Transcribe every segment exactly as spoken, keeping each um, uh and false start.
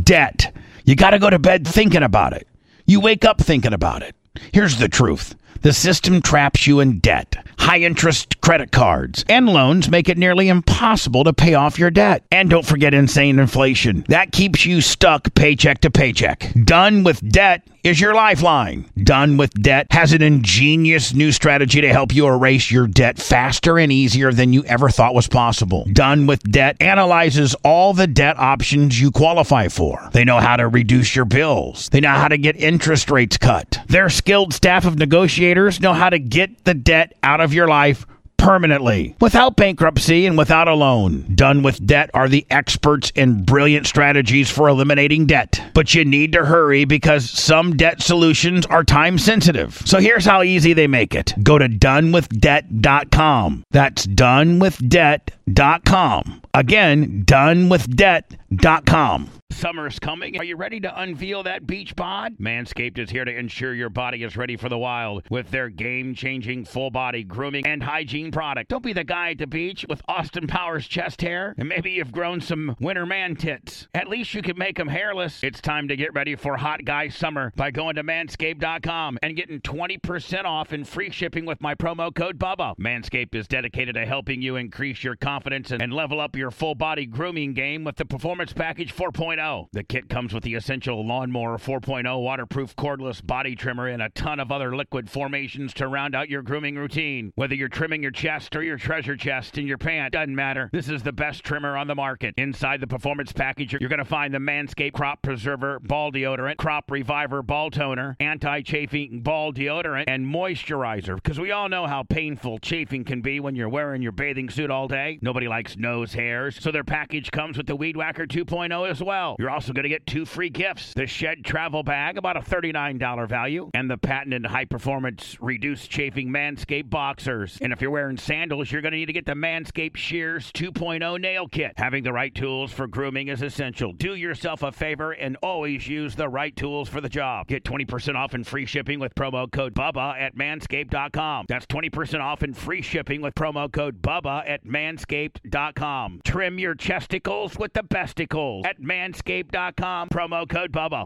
Debt. You got to go to bed thinking about it. You wake up thinking about it. Here's the truth. The system traps you in debt. High-interest credit cards and loans make it nearly impossible to pay off your debt. And don't forget insane inflation. That keeps you stuck paycheck to paycheck. Done with Debt is your lifeline. Done with Debt has an ingenious new strategy to help you erase your debt faster and easier than you ever thought was possible. Done with Debt analyzes all the debt options you qualify for. They know how to reduce your bills. They know how to get interest rates cut. Their skilled staff of negotiators know how to get the debt out of your life permanently, without bankruptcy and without a loan. Done with Debt are the experts in brilliant strategies for eliminating debt. But you need to hurry because some debt solutions are time sensitive. So here's how easy they make it. Go to done with debt dot com. That's done with debt dot com. Again, done with debt dot com. Summer's coming. Are you ready to unveil that beach bod? Manscaped is here to ensure your body is ready for the wild with their game-changing full-body grooming and hygiene product. Don't be the guy at the beach with Austin Powers chest hair and maybe you've grown some winter man tits. At least you can make them hairless. It's time to get ready for hot guy summer by going to manscaped dot com and getting twenty percent off and free shipping with my promo code Bubba. Manscaped is dedicated to helping you increase your confidence and level up your full-body grooming game with the Performance Package four point oh. The kit comes with the essential Lawnmower four point oh waterproof cordless body trimmer and a ton of other liquid formations to round out your grooming routine. Whether you're trimming your chest or your treasure chest in your pant, doesn't matter. This is the best trimmer on the market. Inside the Performance Package, you're going to find the Manscaped Crop Preserver Ball Deodorant, Crop Reviver Ball Toner, Anti-Chafing Ball Deodorant, and Moisturizer. Because we all know how painful chafing can be when you're wearing your bathing suit all day. Nobody likes nose hairs, so their package comes with the Weed Whacker two point oh as well. You're also going to get two free gifts. The Shed Travel Bag, about a thirty-nine dollars value, and the patented high-performance reduced chafing Manscaped Boxers. And if you're wearing sandals, you're going to need to get the Manscaped Shears two point oh Nail Kit. Having the right tools for grooming is essential. Do yourself a favor and always use the right tools for the job. Get twenty percent off and free shipping with promo code Bubba at manscaped dot com. That's twenty percent off and free shipping with promo code Bubba at manscaped dot com. Trim your chesticles with the besticles at manscaped dot com. Promo code Bubba.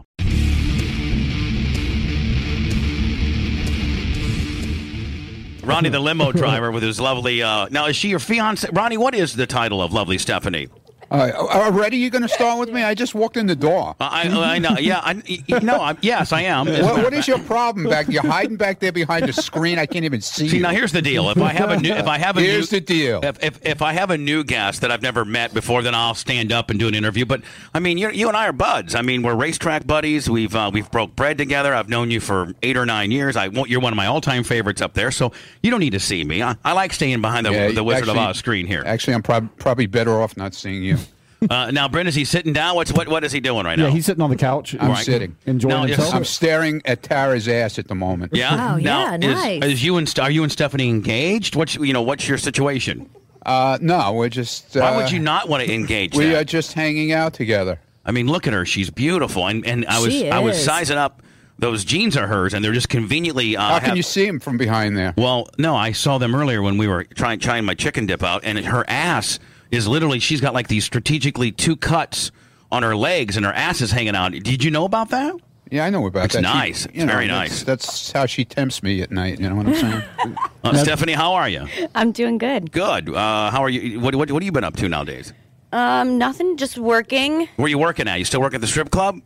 Ronnie, the limo driver with his lovely, uh, now is she your fiance? Ronnie, what is the title of lovely Stephanie? Uh, already you're going to start with me? I just walked in the door. Uh, I, I know. Yeah. I, no. I'm, yes, I am. What, what is your problem back? You're hiding back there behind the screen. I can't even see. See, you. now here's the deal. If I have a new, if I have a here's new, the deal. If, if if I have a new guest that I've never met before, then I'll stand up and do an interview. But I mean, you you and I are buds. I mean, we're racetrack buddies. We've uh, we've broke bread together. I've known you for eight or nine years. I you're one of my all time favorites up there. So you don't need to see me. I, I like staying behind the yeah, the Wizard actually, of Oz screen here. Actually, I'm prob- probably better off not seeing you. Uh, now, Brent, is he sitting down? What's what? What is he doing right now? Yeah, he's sitting on the couch. I'm right. sitting, enjoying now, himself. I'm staring at Tara's ass at the moment. Yeah. Wow, now, yeah, is, nice. Is you and are you and Stephanie engaged? What's you know? What's your situation? Uh, no, we're just. Uh, Why would you not want to engage? We that? are just hanging out together. I mean, look at her. She's beautiful, and and I was She I was is. sizing up. Those jeans are hers, and they're just conveniently. Uh, How can have, you see him from behind there? Well, no, I saw them earlier when we were trying trying my chicken dip out, and her ass is literally. She's got like these strategically two cuts on her legs, and her ass is hanging out. Did you know about that? Yeah, I know about It's that. nice. She, It's very that's, nice. That's how she tempts me at night. You know what I'm saying? Uh, Stephanie, how are you? I'm doing good. Good. Uh, how are you? What, what what have you been up to nowadays? Um, nothing, just working. Where are you working at? You still work at the strip club?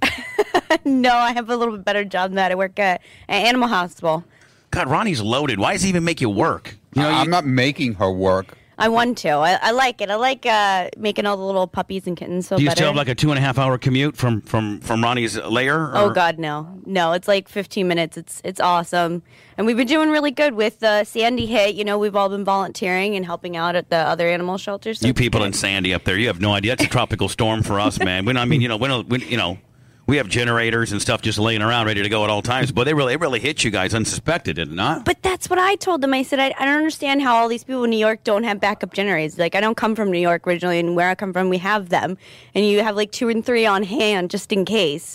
No, I have a little bit better job than that. I work at an animal hospital. God, Ronnie's loaded. Why does he even make you work? You know, I'm you- not making her work. I want to. I, I like it. I like uh, making all the little puppies and kittens feel Do you better. still have like a two and a half hour commute from from from Ronnie's lair? Or? Oh God, no, no! It's like fifteen minutes. It's it's awesome, and we've been doing really good with uh, Sandy hit. You know, we've all been volunteering and helping out at the other animal shelters. So You it's people good. in Sandy up there, you have no idea. It's a tropical storm for us, man. We, I mean, you know, we don't, we, you know, we have generators and stuff just laying around ready to go at all times. But they really, it really hit you guys unsuspected, did it not? But that's what I told them. I said, I, I don't understand how all these people in New York don't have backup generators. Like, I don't come from New York originally, and where I come from, we have them. And you have like two and three on hand just in case.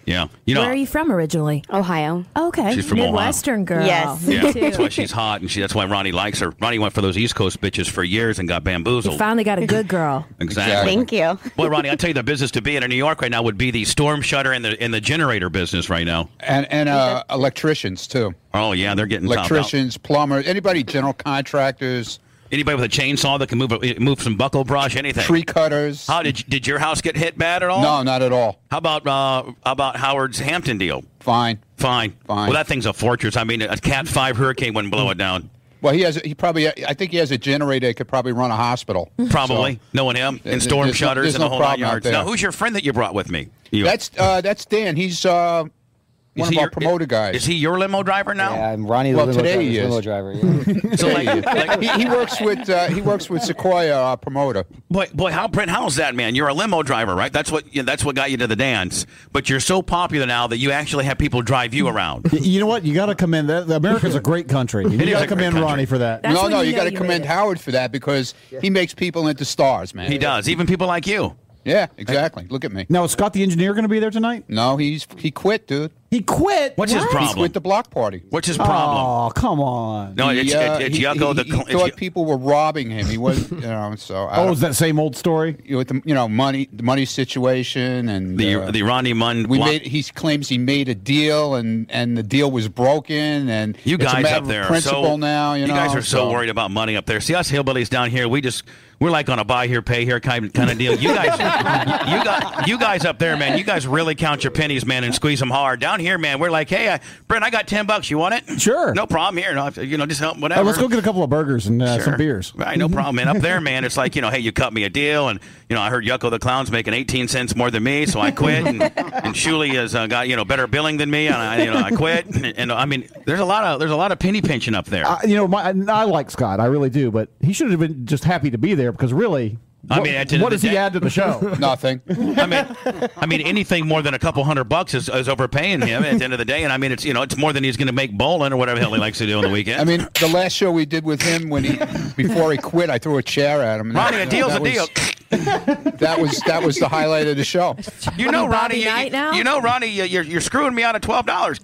Yeah. You know, Where are you from originally? Ohio. Okay. She's from Ohio. Midwestern girl. Yes. Me yeah, too. that's why she's hot, and she, that's why Ronnie likes her. Ronnie went for those East Coast bitches for years and got bamboozled. You finally got a good girl. Exactly. Thank you. Boy, Ronnie, I tell you, the business to be in in New York right now would be the storm shutter and the in the generator business right now. And and uh, electricians too. Oh yeah, they're getting topped out. Electricians, plumbers, anybody, general contractors, Anybody with a chainsaw that can move a, move some buckle brush, anything. tree cutters. How did did your house get hit bad at all? No, not at all. How about uh, how about Howard's Hampton deal? Fine. Fine. Fine. Well, that thing's a fortress. I mean, a Cat five hurricane wouldn't blow it down. Well, he has. He probably. I think he has a generator that could probably run a hospital. Probably. So, Knowing him. There's And storm no- shutters there's and the no whole nine problem out yards. there. Now, who's your friend that you brought with me? You, that's uh, that's Dan. He's uh, is one of he our your- promoter guys. Is he your limo driver now? Yeah, I'm Ronnie, the Well, limo today driver. he is. Limo driver. Yeah. So, like, like, he, he works with uh, he works with Sequoia, our promoter. boy, boy, how Brent, how's that, man? You're a limo driver, right? That's what you know, that's what got you to the dance. But you're so popular now that you actually have people drive you around. Y- You know what? You got to commend that. America's a great country. You is got a to great commend country. Ronnie for that. That's no, when no, you you know got to you commend made it. Howard for that because he makes people into stars, man. He does, even people like you. Yeah, exactly. Look at me. Now, is Scott the engineer going to be there tonight? No, he's he quit, dude. He quit. What's his What? He problem? quit the block party. What's his problem? Oh, come on. No, He, it's, uh, it's, it's he, Yucko. he, the he cl- it's thought Yu- people were robbing him. He was, you know. So I Oh, don't- is that same old story? you know, with the you know money, the money situation, and the uh, the Ronnie Munn. we block- made. He claims he made a deal, and and the deal was broken, and You it's a guys matter up of there are principle so now. You, know, guys are so worried about money up there. See us hillbillies down here. We just we're like on a buy here, pay here kind kind of deal. You guys, you got you guys up there, man. You guys really count your pennies, man, and squeeze them hard. Down here, man, we're like, hey, I, Brent, I got ten bucks. You want it? Sure. No problem. Here, no, you know, just help whatever. Oh, let's go get a couple of burgers and uh, Sure. some beers. Right, no problem, man. Up there, man, it's like, you know, hey, you cut me a deal, and, you know, I heard Yucko the Clown's making eighteen cents more than me, so I quit, and, and Shuli has uh, got, you know, better billing than me, and I, you know, I quit, and, and I mean, there's a lot of there's a lot of penny pinching up there. Uh, you know, my, I like Scott. I really do. But he should have been just happy to be there because really, I what, mean, at the end what of does the he day- add to the show? Nothing. I mean, I mean, anything more than a couple hundred bucks is, is overpaying him at the end of the day, and I mean, it's you know, it's more than he's going to make bowling or whatever the hell he likes to do on the weekend. I mean, the last show we did with him when he before he quit, I threw a chair at him. and Ronnie, a that- deal's that a was- deal. That was that was the highlight of the show. You know, Bobby Ronnie, you, Knight now? you know, Ronnie, you- you're you're screwing me out of twelve dollars.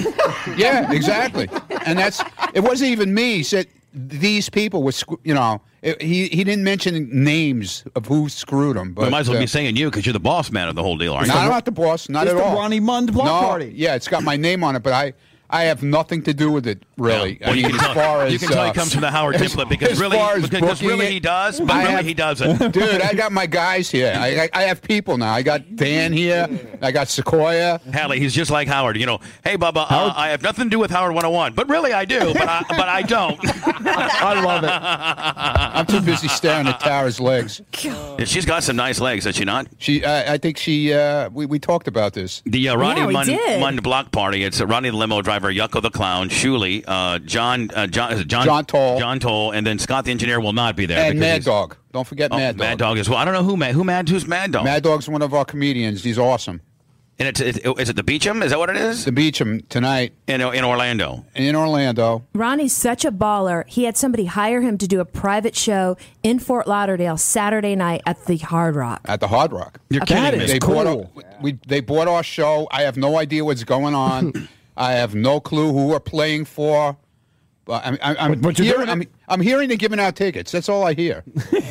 Yeah, exactly. And that's it. Wasn't even me. He said these people were, sc- you know, it, he he didn't mention names of who screwed him. But We might as well uh, be saying you because you're the boss man of the whole deal, aren't no, you? I'm not the boss. Not It's at the all. Ronnie Mund block no, party. Yeah, it's got my name on it, but I I have nothing to do with it really. Yeah. Well, I you mean, can as tell, far as you can tell uh, he comes from the Howard as- template because as really, far as because booking really it, he does, but I really have- he doesn't. Dude, I got my guys here. I, I I have people now. I got Dan here. I got Sequoia. Hallie, he's just like Howard. You know, hey, Bubba, uh, I have nothing to do with Howard one oh one, but really I do, but I, but I don't. I love it. I'm too busy staring at Tara's legs. Yeah, she's got some nice legs, does she not? She, I I think she. Uh, we we talked about this. The uh, Ronnie Yeah, we Mund, did. Mund block party. It's uh, Ronnie the limo driver, Yucko the clown, Shuli, uh, John, uh, John, is it John, John Toll. John Toll, and then Scott the engineer will not be there. And because Mad he's- Dog. Don't forget Oh, Mad Dog. Mad Dog as well. I don't know who Mad, who Mad, who's Mad Dog. Mad Dog's one of our comedians. He's awesome. And it's, it, is it the Beecham? Is that what it is? The Beecham tonight In in Orlando. in Orlando. Ronnie's such a baller. He had somebody hire him to do a private show in Fort Lauderdale Saturday night at the Hard Rock. At the Hard Rock. You're Okay. kidding That me. is They cool. bought our, we they bought our show. I have no idea what's going on. I have no clue who we're playing for. But I'm, I'm, I'm, But- but you're hearing, doing I'm, it- I'm hearing they're giving out tickets. That's all I hear.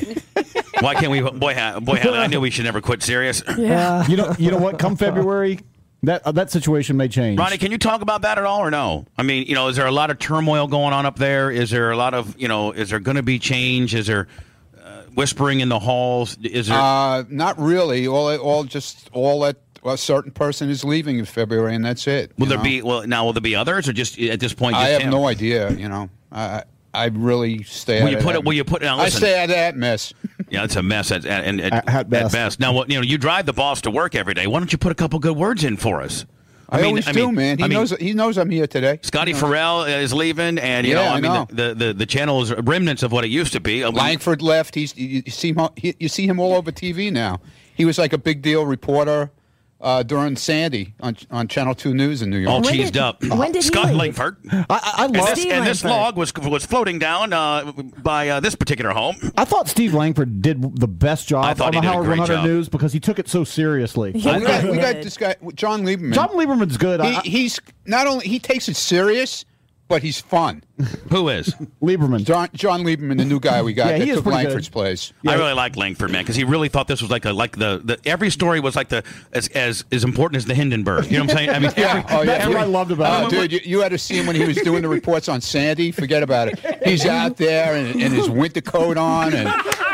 Why can't we? Boy, Ha- boy, Hallie, I knew we should never quit serious. Yeah. You know, you know what? Come February, that uh, that situation may change. Ronnie, can you talk about that at all or no? I mean, you know, is there a lot of turmoil going on up there? Is there a lot of, you know, is there going to be change? Is there uh, whispering in the halls? Is there? Uh, not really. All all just all that a certain person is leaving in February, and that's it. will you there know? be? Well, now will there be others, or just at this point? Just I have him? no idea. You know, I I really stay. Will out you of put that it? Will you put? Now I listen. stay out of that mess. Yeah, it's a mess at, at, at, At- at best. Now, what you know, you drive the boss to work every day. Why don't you put a couple good words in for us? I, always do, man. He I mean, knows. He knows I'm here today. Scotty Farrell is leaving, and you Yeah, know, I I mean, know. The, the the channel is remnants of what it used to be. Uh, we- Langford left. He's you, you see him. he- You see him all over T V now. He was like a big deal reporter. uh, during Sandy on on Channel Two News in New York. All When cheesed did- up. when did he Scott leave? Langford. I, I, I And love. this, Steve and this Langford. log was was floating down uh, by uh, this particular home. I thought Steve Langford did the best job I thought on he the did a Howard great one hundred job. News because he took it so seriously. Yeah. we, got, we got Good. this guy, John Lieberman. John Lieberman's good. he, I, he's not only he takes it serious, but he's fun. Who is? Lieberman. John John Lieberman, the new guy we got Yeah, that he is took pretty Langford's good. place. I really like Langford, man, because he really thought this was like a like the, the every story was like the as as as important as the Hindenburg. You know what I'm saying? I mean, Yeah, every, oh, yeah. That's what I loved about Oh, it. dude, you, you had to see him when he was doing the reports on Sandy. Forget about it. He's out there in, in his winter coat on, and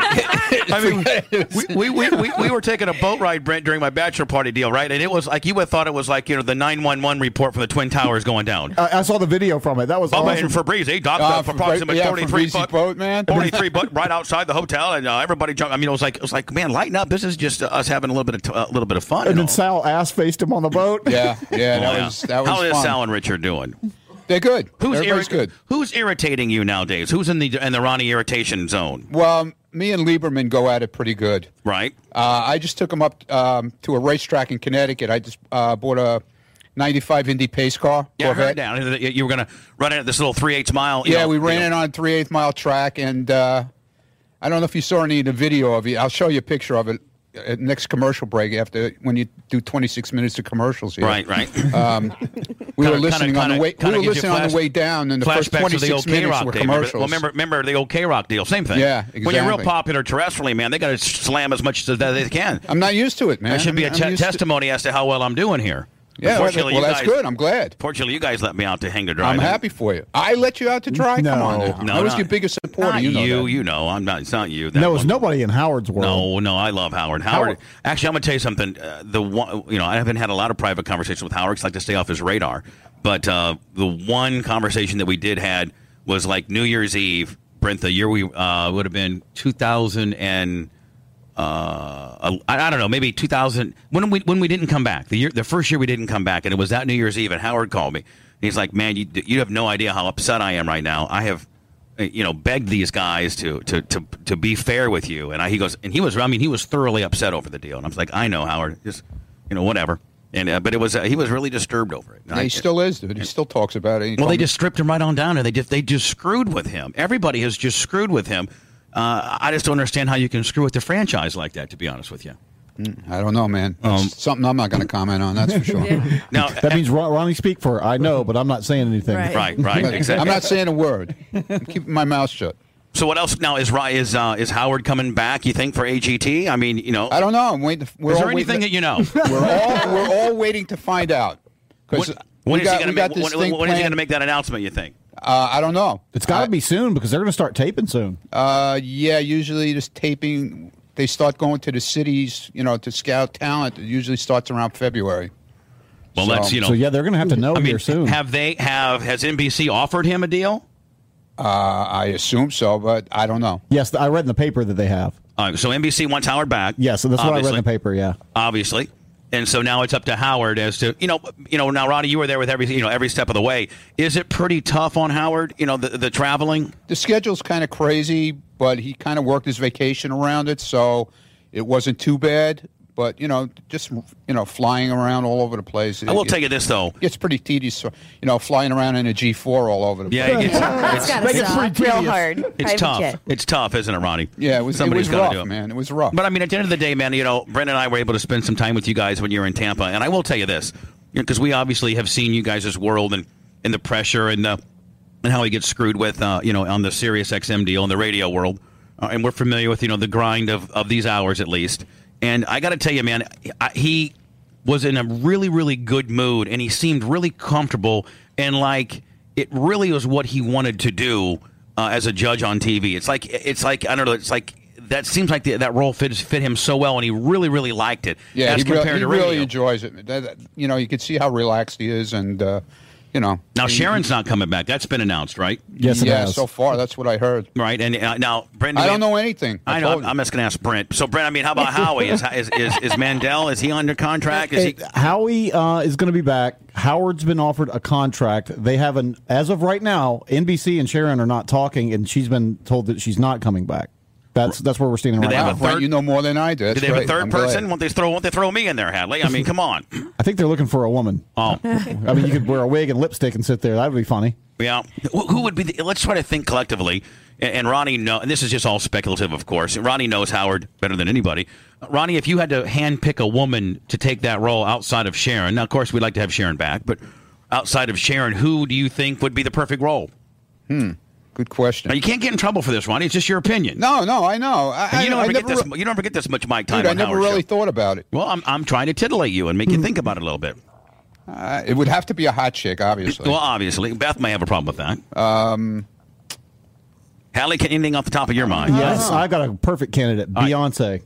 I mean, we, we, we, we, we were taking a boat ride, Brent, during my bachelor party deal, right? And it was like you would have thought it was like you know the nine one one report from the Twin Towers going down. I, I saw the video from it. That was Bubba awesome. and Fabrizi docked Uh, up for- approximately yeah, forty-three Fabrizi foot boat, man. forty-three foot right outside the hotel, and uh, everybody jumped. I mean, it was like it was like, man, lighten up. This is just uh, us having a little bit of t- a little bit of fun. And then all. Sal ass faced him on the boat. yeah, yeah, that Oh, yeah. was that was How is fun. Sal and Richard doing? They're good. Who's Everybody's irri- good. Who's irritating you nowadays? Who's in the in the Ronnie irritation zone? Well, me and Lieberman go at it pretty good. Right. Uh, I just took him up um, to a racetrack in Connecticut. I just uh, bought a ninety-five Indy pace car. Yeah, I heard Corvette. that. You were going to run it at this little three eighths mile. you Yeah, know, we ran you know. it on a three-eighth mile track, and uh, I don't know if you saw any of the video of it. I'll show you a picture of it at next commercial break after when you do twenty-six minutes of commercials here. Right, right. Um, we Kinda- were listening kinda- on the way. kinda We were gives you listening on flash- the way down, and the first Flashbacks of the old twenty-six minutes K-Rock were days. commercials. Well, remember, remember the old K-Rock deal? Same thing. Yeah, When you're real exactly. popular terrestrially, man, they got to slam as much as they can. I'm not used to it, man. That should be a I'm te- used to- testimony as to how well I'm doing here. Yeah, well, Unfortunately, well, you that's guys- good. I'm glad. Fortunately, you guys let me out to hang to dry. I'm happy for you. I let you out to dry. Come No. on, now. No, I was not- your biggest supporter. Not You know you, that. you know. I'm not. It's not you. That No, it's one- nobody in Howard's world. No, no, I love Howard. Howard, Howard- actually, I'm going to tell you something. Uh, the one, you know, I haven't had a lot of private conversations with Howard. 'Cause I like to stay off his radar. But uh, the one conversation that we did had was like New Year's Eve. Brent, the year we uh, would have been two thousand and uh, I, I don't know, maybe two thousand when we when we didn't come back. The year, the first year we didn't come back, and it was that New Year's Eve. And Howard called me. He's like, "Man, you you have no idea how upset I am right now. I have." You know, begged these guys to to to to be fair with you, and I, he goes, and he was, I mean, he was thoroughly upset over the deal, and I was like, I know, Howard, just you know, whatever, and uh, but it was uh, he was really disturbed over it. And Yeah, I- he still is, dude. He still talks about it. He well, told they me- just stripped him right on down, and they just they just screwed with him. Everybody has just screwed with him. Uh, I just don't understand how you can screw with the franchise like that. To be honest with you, I don't know, man. That's Um, something I'm not going to comment on. That's for sure. now That means Ron- Ronnie speak for her. I know, but I'm not saying anything. Right. right, right, But exactly. I'm not saying a word. I'm keeping my mouth shut. So what else now is Ry- is uh, is Howard coming back? You think for A G T? I mean, you know, I don't know. I'm waiting. We're is all there anything that waiting you know? we're all we're all waiting to find out. Because When, when is he going to make? this When, thing when is he going to planned. make that announcement? You think? Uh, I don't know. It's got I- to be soon because they're going to start taping soon. Uh, yeah, usually this taping, they start going to the cities, you know, to scout talent. It usually starts around February. Well, So- that's you know. So yeah, they're going to have to know I mean, here soon. have they have has N B C offered him a deal? Uh, I assume so, but I don't know. yes, I read in the paper that they have. Uh, so N B C wants Howard back. Yeah, so that's what I read in obviously. the paper. Yeah. Obviously, and so now it's up to Howard as to you know you know now Ronnie, you were there with every you know every step of the way. Is it pretty tough on Howard? You know the the traveling. The schedule's kind of crazy, but he kind of worked his vacation around it, so it wasn't too bad. But, you know, just, you know, flying around all over the place. I will it, tell you this though. It gets pretty tedious, you know, flying around in a G four all over the Yeah, place. it gets, That's it's, got to Make it stop. pretty Real tedious. hard. it's Private tough. jet. It's tough, isn't it, Ronnie? Yeah, it was, it Somebody's was gotta rough, do it. man. It was rough. But I mean, at the end of the day, man, you know, Brent and I were able to spend some time with you guys when you were in Tampa, and I will tell you this, because we obviously have seen you guys' world and, and the pressure and the and how he gets screwed with, uh, you know, on the Sirius X M deal in the radio world, uh, and we're familiar with you know the grind of, of these hours at least. And I got to tell you, man, I, he was in a really, really good mood, and he seemed really comfortable, and like it really was what he wanted to do uh, as a judge on T V. It's like it's like I don't know. It's like that seems like the, that role fit fit him so well, and he really, really liked it. yeah, as he, re- compared he to really radio. enjoys it. That- that- you know, you can see how relaxed he is, and, uh, you know. Now he- Sharon's not coming back. That's been announced, right? Yes, it yeah, has. so far, that's what I heard. Right. And uh, now, Brent. I don't know anything. I know. told you. I'm just going to ask Brent. So, Brent, I mean, how about Howie? Is is is, is Mandel? Is he under contract? Is he? Hey, Howie uh, is going to be back. Howard's been offered a contract. They haven't, as of right now, N B C and Sharon are not talking, and she's been told that she's not coming back. That's that's where we're standing Do right they have now. a Well, third- you know more than I do. That's Do they have a great. third I'm glad. person? Won't they throw? Won't they throw me in there, Hadley? I mean, come on. I think they're looking for a woman. Oh, I mean, you could wear a wig and lipstick and sit there. That would be funny. yeah. Who who would be? The, let's try to think collectively. And, and Ronnie, know, and this is just all speculative, of course. Ronnie knows Howard better than anybody. Ronnie, if you had to handpick a woman to take that role outside of Sharon, now of course we'd like to have Sharon back, but outside of Sharon, who do you think would be the perfect role? Hmm. Good question. Now, you can't get in trouble for this, Ronnie. It's just your opinion. No, no, I know. I, And you don't I, ever I get never, this. re- You don't ever get this much mic time dude, I on never Howard really show. thought about it. Well, I'm I'm trying to titillate you and make you think about it a little bit. Uh, it would have to be a hot chick, obviously. Well, obviously, Beth may have a problem with that. Um, Hallie, can anything off the top of your mind? Yes, I've got a perfect candidate, right. Beyonce.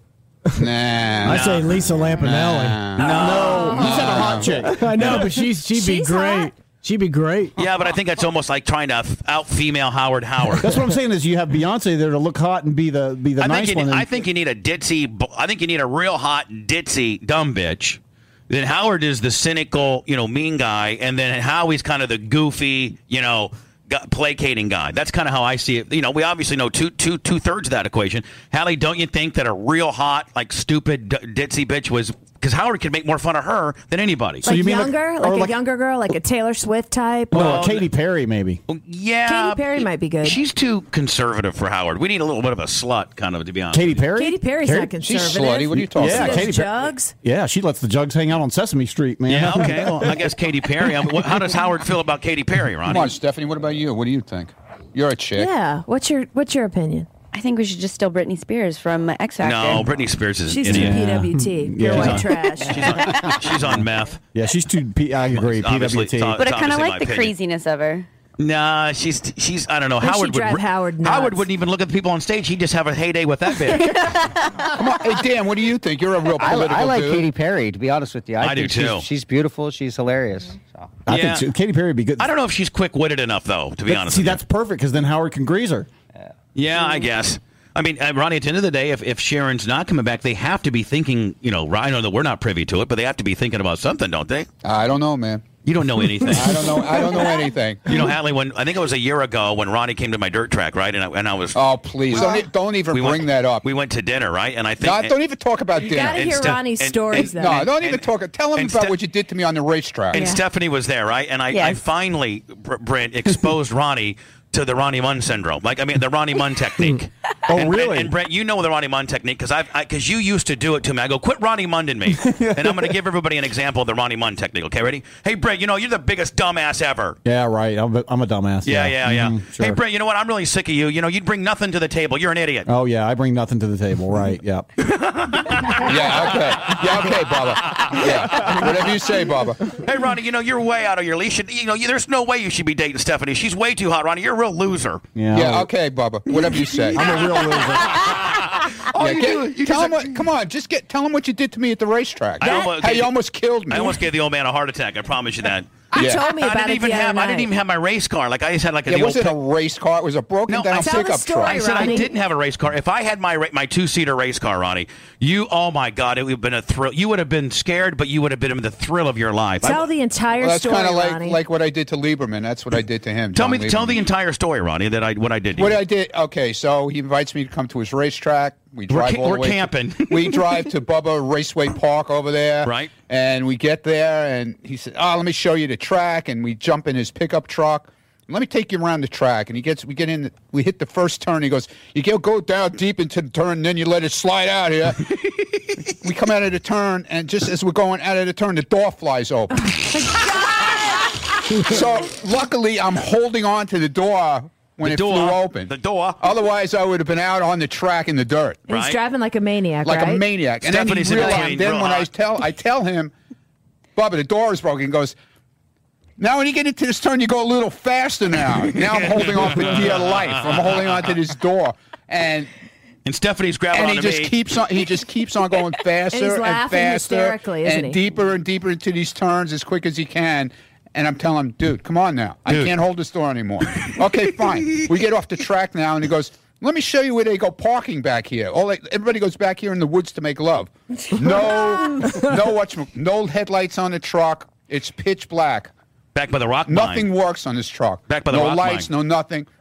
Nah. I say Lisa Lampanelli. No, you said a hot chick. I know, but she's she'd be She's great. hot. She'd be great. Yeah, but I think that's almost like trying to out female Howard Howard. That's what I'm saying. Is you have Beyonce there to look hot and be the be the I nice think you one. need, and- I think you need a ditzy. bu- I think you need a real hot ditzy dumb bitch. Then Howard is the cynical, you know, mean guy, and then Howie's kind of the goofy, you know, gu- placating guy. That's kind of how I see it. You know, we obviously know two two two thirds of that equation. Hallie, don't you think that a real hot, like stupid d- ditzy bitch was? Because Howard could make more fun of her than anybody. So like you mean like- younger, or like, like- a younger girl, like a Taylor Swift type. no, Well, a Katy Perry maybe. Yeah, Katy Perry might be good. She's too conservative for Howard. We need a little bit of a slut, kind of, to be honest. Katy Perry. Katy Perry's Katy- not conservative. She's slutty. What are you talking Yeah, She about? does Katy Perry- jugs. Yeah, she lets the jugs hang out on Sesame Street, man. Yeah, okay. Well, I guess Katy Perry. I mean, what- how does Howard feel about Katy Perry, Ronnie? Come on, Stephanie. What about you? What do you think? You're a chick. Yeah. What's your What's your opinion? I think we should just steal Britney Spears from X Factor. No, Britney Spears is She's an too idiot. P W T. Pure Yeah. white She's trash. She's on, she's on meth. Yeah, she's too. P- I agree. Obviously, P W T. it's all- But I It's kind of obviously like my the opinion. craziness of her. Nah, she's she's. I don't know. Then Howard she'd drive would. Howard nuts. Howard wouldn't even look at the people on stage. He'd just have a heyday with that bitch. Come on. Hey, Dan, what do you think? You're a real I, political I like dude. Katy Perry, to be honest with you. I, I do think too. She's, she's beautiful. She's hilarious. So. I Yeah. think so. Katy Perry would be good. I don't know if she's quick witted enough, though. To be But honest, see, with you. that's perfect because then Howard can grease her. Yeah, I guess. I mean, uh, Ronnie, at the end of the day, if, if Sharon's not coming back, they have to be thinking, you know, I know that we're not privy to it, but they have to be thinking about something, don't they? I don't know, man. You don't know anything. I don't know. I don't know anything. You know, Hadley, when I think it was a year ago when Ronnie came to my dirt track, right? And I, and I was. Oh, please. Don't, e- don't even we bring went, that up. We went to dinner, right? And I think. No, don't even talk about You dinner. gotta hear Ste- Ronnie's and- stories, and- though. No, don't even and- talk. Tell him and about Ste- what you did to me on the racetrack. And Yeah. Stephanie was there, right? And I, I Yes. finally, Br- Brent, exposed Ronnie to the Ronnie Munn syndrome. Like, I mean, the Ronnie Munn technique. Oh, and, really? And, and Brent, you know the Ronnie Munn technique because I've because you used to do it to me. I go, quit Ronnie Munn me, and I'm going to give everybody an example of the Ronnie Munn technique. Okay, ready? Hey, Brent, you know you're the biggest dumbass ever. Yeah, right. I'm a, I'm a dumbass. Yeah, yeah, yeah. Mhm, sure. Hey, Brent, you know what? I'm really sick of you. You know, you'd bring nothing to the table. You're an idiot. Oh yeah, I bring nothing to the table. Right. Yep. Yeah, okay. Yeah, okay, Bubba. Yeah. Whatever you say, Bubba. Hey, Ronnie, you know you're way out of your leash. You know, you, there's no way you should be dating Stephanie. She's way too hot, Ronnie. You're a real loser. Yeah. Yeah, okay, Bubba. Whatever you say. I'm a real loser. All Yeah, you get- do- you tell just- him what, come on, just get tell him what you did to me at the racetrack. I almost- How you almost killed me. I almost gave the old man a heart attack. I promise you that. You Yeah. told me I about didn't it even the have. other I didn't night. even have my race car. Like I just had like a. It the old wasn't pic- a race car. It was a broken No, down I- Tell the pickup story, truck. I said I Ronnie. didn't have a race car. If I had my ra- my two seater race car, Ronnie, you oh my god, it would have been a thrill. You would have been scared, but you would have been in the thrill of your life. Tell I- the entire Well, that's story, kind of like Ronnie. like what I did to Lieberman. That's what I did to him. tell John me, tell Lieberman. the entire story, Ronnie. That I what I did. To What you. I did, okay, so he invites me to come to his racetrack. We drive ca- all the we're way. camping. To, we drive to Bubba Raceway Park over there. Right. And we get there, and he said, oh, let me show you the track. And we jump in his pickup truck. Let me take you around the track. And he gets, we get in, we hit the first turn. He goes, you go go down deep into the turn, and then you let it slide out here. We come out of the turn, and just as we're going out of the turn, the door flies open. So luckily, I'm holding on to the door when The it door, flew open. the door. Otherwise, I would have been out on the track in the dirt He's right? driving like a maniac, like right? a maniac. And then Stephanie's he in realized, between, then real when I hot. tell I tell him, Bubba, the door is broken. He goes, now when you get into this turn, you go a little faster now. Now I'm holding on for dear life. I'm holding on to this door, and And Stephanie's grabbing and he onto just me. keeps on. He just keeps on going faster he's and, laughing faster hysterically, isn't and he? deeper and deeper into these turns as quick as he can. And I'm telling him, dude, come on now. I Dude. can't hold this door anymore. Okay, fine. We get off the track now, and he goes, let me show you where they go parking back here. All they, everybody goes back here in the woods to make love. No, no, what's no headlights on the truck. It's pitch black. Back by the rock mine. Nothing works on this truck. Back by the no rock lights, mine. no nothing.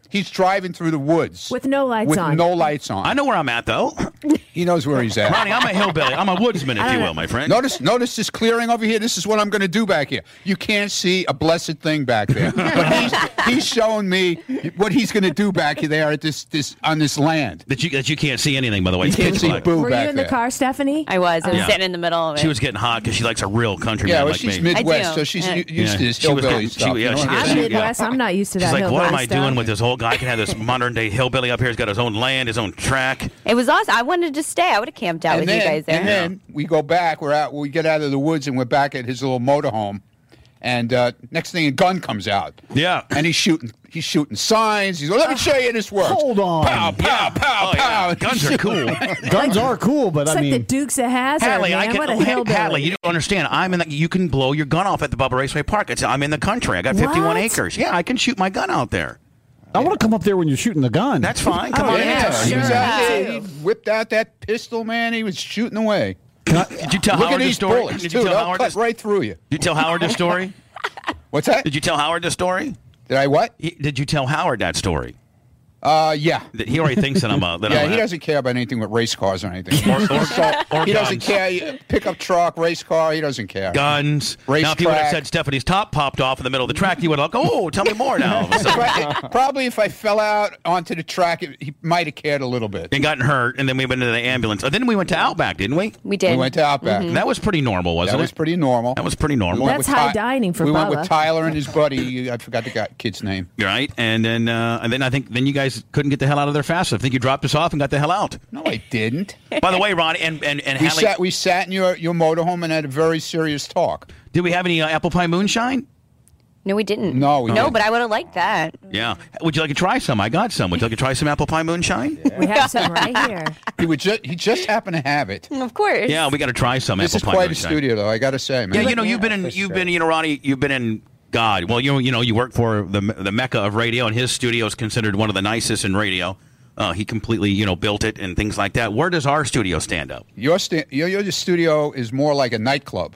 He's driving through the woods With no lights with on. no lights on. I know where I'm at, though. He knows where he's at. Ronnie, I'm a hillbilly. I'm a woodsman, if you will, my friend. Notice, notice this clearing over here. This is what I'm going to do back here. You can't see a blessed thing back there, but he's he's showing me what he's going to do back there at this this on this land. That you that you can't see anything, by the way. You It's can't pitch see black. boo Were back you in the there. car, Stephanie? I was. I was Yeah. sitting in the middle of it. She was getting hot because she likes a real country Yeah, man well, like she's me. Midwest, I do. so she's Yeah. u- used Yeah. to this She was- hillbilly she- stuff. yeah, you know she what gets- I'm I'm saying? Midwest. I'm not used to that. She's like, what hillbilly am I stuff. doing with this whole guy? Can have this modern day hillbilly up here. He's got his own land, his own track. It was awesome. I wanted to stay. I would have camped out And with then, you guys there. and then we go back. We're out. We get out of the woods and we're back at his little motorhome. And uh, next thing, a gun comes out. Yeah. And he's shooting. He's shooting signs. He's like, "Let me show you this works." Hold on. Pow, pow, pow, Oh, yeah. pow. Guns are cool. Guns are cool, but It's I like mean, the Dukes of Hazzard, Hadley, man. I can. what a Hey, hillbilly. Hadley, you don't understand. I'm in. The, you can blow your gun off at the Bubba Raceway Park. It's, I'm in the country. I got fifty-one What? acres. Yeah, I can shoot my gun out there. I want to come up there when you're shooting the gun. That's fine. Come Oh, on Yeah, in. he was Sure. out there. He whipped out that pistol, man. He was shooting away. Did you tell Look Howard at the these story? bullets, Did too. you tell They'll Howard cut this? right through you. Did you tell Howard the story? What's that? Did you tell Howard the story? Did I what? He- Did you tell Howard that story? Uh, yeah. That He already thinks that I'm a. That Yeah, I'm he a, doesn't care about anything with race cars or anything. Or, or, or he doesn't guns. care. Pickup truck, race car, he doesn't care. Guns. Race now, if you would have track. said Stephanie's top popped off in the middle of the track, you would have like, oh, tell me more now. If I- probably if I fell out onto the track, it, he might have cared a little bit. and gotten hurt, and then we went into the ambulance. And then we went to Outback, didn't we? We did. We went to Outback. That was pretty normal, wasn't That was it? pretty normal. That was pretty normal. We went That's with high Ty- dining for We went Bubba. with Tyler and his buddy. I forgot the guy, kid's name. Right, and then uh, and then I think then you guys couldn't get the hell out of there fast. I think you dropped us off and got the hell out. No, I didn't. By the way, Ronnie and and, and We Hadley, sat. We sat in your your motorhome and had a very serious talk. did we have any uh, apple pie moonshine? No, we didn't. No, we no, didn't. but I would have liked that. Yeah. Would you like to try some? I got some. Would you like to try some apple pie moonshine? We have some right here. He would just. He just happened to have it. Of course. Yeah, we got to try some This apple is pie quite a moonshine. studio, though. I got to say, man. Yeah, you know, you've been in, for you've sure. been, you know, Ronnie, you've been in God. Well, you know, you know, you work for the the mecca of radio, and his studio is considered one of the nicest in radio. Uh, he completely, you know, built it and things like that. Where does our studio stand up? Your, sta- your your studio is more like a nightclub.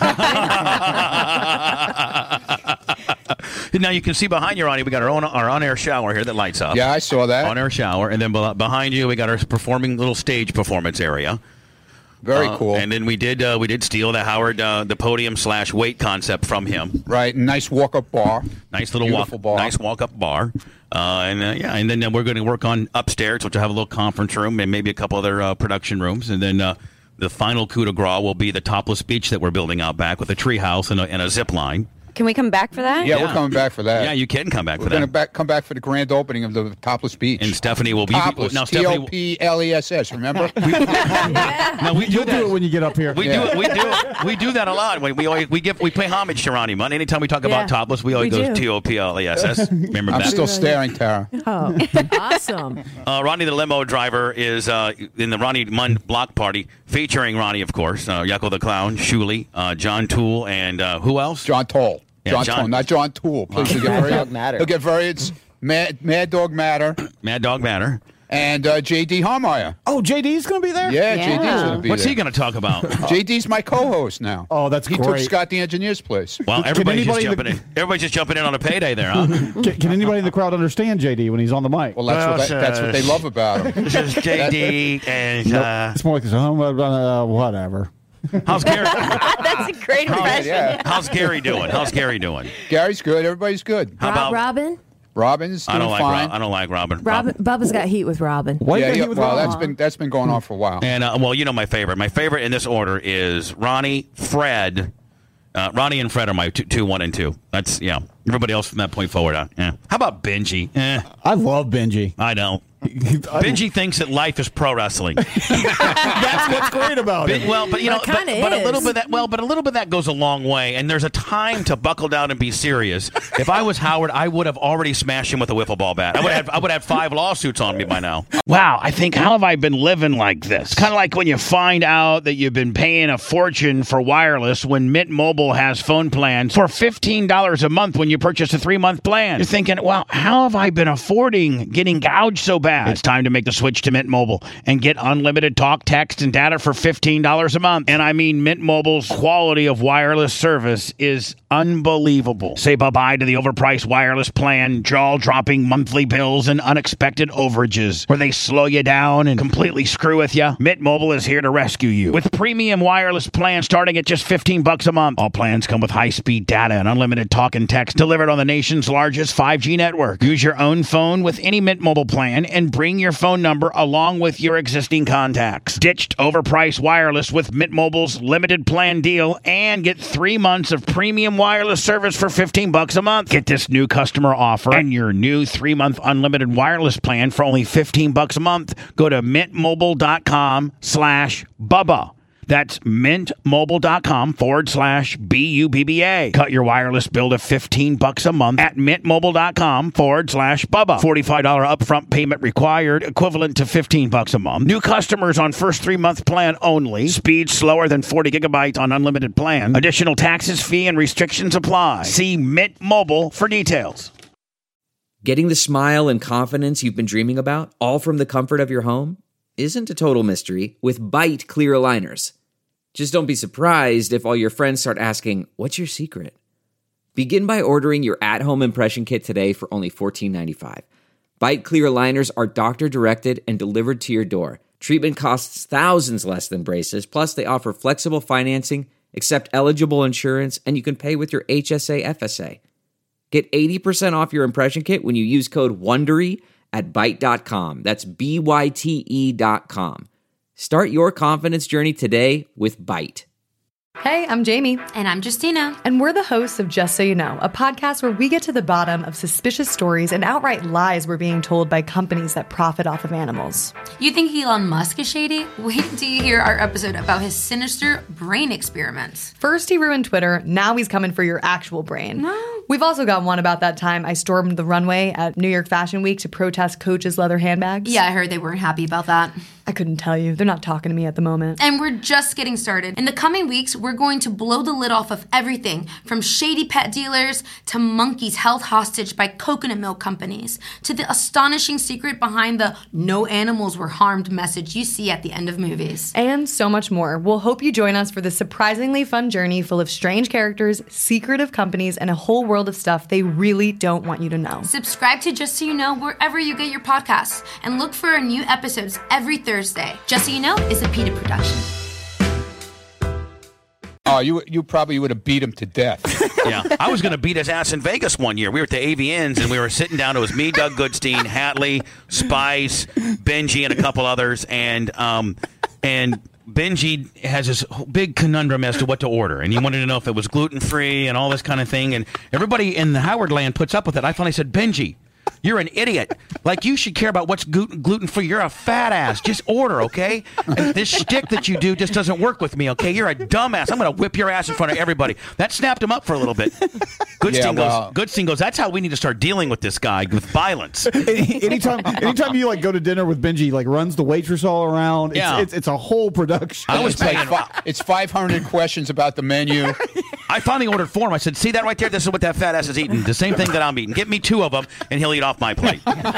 Now you can see behind you, Ronnie, we got our own our on-air shower here that lights up. Yeah, I saw that. On-air shower, and then be- behind you we got our performing little stage performance area. Very Uh, cool. And then we did uh, we did steal the Howard uh, the podium slash weight concept from him. Right, nice walk-up bar. Nice little walk, Beautiful bar. nice walk-up bar. Uh, and uh, yeah, and then uh, we're going to work on upstairs, which will have a little conference room and maybe a couple other uh, production rooms, and then. Uh, The final coup de grace will be the topless beach that we're building out back with a tree house and a, and a zip line. Can we come back for that? Yeah, Yeah. we're coming back for that. Yeah, you can come back We're for going to that. back, come back for the grand opening of the Topless Beach. And Stephanie will be Topless, now. T Stephanie, O P L E S S, remember? no, we do You'll that. do it when you get up here. We Yeah. do we do we do that a lot. We, we always we give we pay homage to Ronnie Munn. Anytime we talk Yeah, about topless, we always we go do. T O P L E S S. Remember I'm that? still staring, Tara. Oh, awesome. Uh, Ronnie the limo driver is uh, in the Ronnie Munn block party, featuring Ronnie, of course, uh, Yucko the Clown, Shuley, uh, John Toole, and uh, who else? John Toll. Yeah, John, John- Toll, not John Toole. Please, he'll get Mad very, Dog Matter. He'll get very, it's Mad, Mad Dog Matter Mad Dog Matter. and uh, J D Harmeyer. Oh, J D's going to be there? Yeah, Yeah. J D's going to be What's there. he going to talk about? J D's my co-host now. Oh, that's he great. took Scott the engineer's place. Well, everybody's just anybody in the- jumping in. Everybody's just jumping in on a payday there, huh? Can, can anybody in the crowd understand J D when he's on the mic? Well, that's, Well, what, they, that's what they sis. love about him. This is J D and uh, It's more like this, oh, uh, whatever. how's Gary? That's a great impression. Yeah, How's Gary doing? How's Gary doing? Gary's good. Everybody's good. How Rob, about Robin? Robin's doing I don't like fine. Rob, I don't like Robin. Robin? Bubba's got heat with Robin. Why yeah, you yeah, got with well, Rob? that's been that's been going on for a while. And uh, well, you know my favorite. My favorite in this order is Ronnie, Fred. Uh, Ronnie and Fred are my two, two, one, and two. That's yeah. Everybody else from that point forward. Uh, yeah. How about Benji? Eh, I love Benji. I don't. Benji thinks that life is pro wrestling. That's what's great about But- it. well, but you know, It but, kinda but a is. little bit that well, but a little bit that goes a long way. And there's a time to buckle down and be serious. If I was Howard, I would have already smashed him with a wiffle ball bat. I would have I would have five lawsuits on me by now. Wow, I think, how have I been living like this? Kind of like when you find out that you've been paying a fortune for wireless when Mint Mobile has phone plans for fifteen dollars dollars a month when you purchase a three-month plan. You're thinking, well, how have I been affording getting gouged so bad? It's time to make the switch to Mint Mobile and get unlimited talk, text, and data for fifteen dollars a month. And I mean, Mint Mobile's quality of wireless service is unbelievable. Say bye-bye to the overpriced wireless plan, jaw-dropping monthly bills, and unexpected overages where they slow you down and completely screw with you. Mint Mobile is here to rescue you with premium wireless plans starting at just fifteen bucks a month. All plans come with high-speed data and unlimited talk and text delivered on the nation's largest five G network. Use your own phone with any Mint Mobile plan and bring your phone number along with your existing contacts. Ditched overpriced wireless with Mint Mobile's limited plan deal and get three months of premium wireless service for fifteen bucks a month. Get this new customer offer and your new three-month unlimited wireless plan for only fifteen bucks a month. Go to mintmobile.com slash Bubba. That's mintmobile.com forward slash B U B B A. Cut your wireless bill to fifteen bucks a month at mintmobile.com forward slash Bubba. forty-five dollars upfront payment required, equivalent to fifteen bucks a month. New customers on first three-month plan only. Speed slower than forty gigabytes on unlimited plan. Additional taxes, fee, and restrictions apply. See Mint Mobile for details. Getting the smile and confidence you've been dreaming about, all from the comfort of your home, isn't a total mystery with Byte clear aligners. Just don't be surprised if all your friends start asking, what's your secret? Begin by ordering your at-home impression kit today for only fourteen ninety-five. Byte clear aligners are doctor-directed and delivered to your door. Treatment costs thousands less than braces, plus they offer flexible financing, accept eligible insurance, and you can pay with your H S A F S A. Get eighty percent off your impression kit when you use code WONDERY at byte dot com. That's B Y T E dot com. Start your confidence journey today with Byte. Hey, I'm Jamie. And I'm Justina. And we're the hosts of Just So You Know, a podcast where we get to the bottom of suspicious stories and outright lies we're being told by companies that profit off of animals. You think Elon Musk is shady? Wait till you hear our episode about his sinister brain experiments. First he ruined Twitter, now he's coming for your actual brain. No. We've also got one about that time I stormed the runway at New York Fashion Week to protest Coach's leather handbags. Yeah, I heard they weren't happy about that. I couldn't tell you. They're not talking to me at the moment. And we're just getting started. In the coming weeks, we're going to blow the lid off of everything from shady pet dealers to monkeys held hostage by coconut milk companies to the astonishing secret behind the no animals were harmed message you see at the end of movies. And so much more. We'll hope you join us for this surprisingly fun journey full of strange characters, secretive companies, and a whole world of stuff they really don't want you to know. Subscribe to Just So You Know wherever you get your podcasts and look for our new episodes every Thursday. Just So You Know is a PETA production. Oh, you you probably would have beat him to death. Yeah, I was going to beat his ass in Vegas one year. We were at the A V Ns, and we were sitting down. It was me, Doug Goodstein, Hatley, Spice, Benji, and a couple others. And um, and Benji has this big conundrum as to what to order. And he wanted to know if it was gluten-free and all this kind of thing. And everybody in the Howard land puts up with it. I finally said, Benji, you're an idiot. Like, you should care about what's gluten free. You're a fat ass. Just order, okay? And this shtick that you do just doesn't work with me, okay? You're a dumbass. I'm going to whip your ass in front of everybody. That snapped him up for a little bit. Goodstein, Yeah, well- goes, Goodstein goes, that's how we need to start dealing with this guy, with violence. Any- anytime, anytime you like go to dinner with Benji, like runs the waitress all around. It's, Yeah. it's, it's a whole production. I was It's like paying. fi- it's five hundred questions about the menu. I finally ordered for him. I said, see that right there? This is what that fat ass is eating. The same thing that I'm eating. Get me two of them, and he'll eat off my plate. And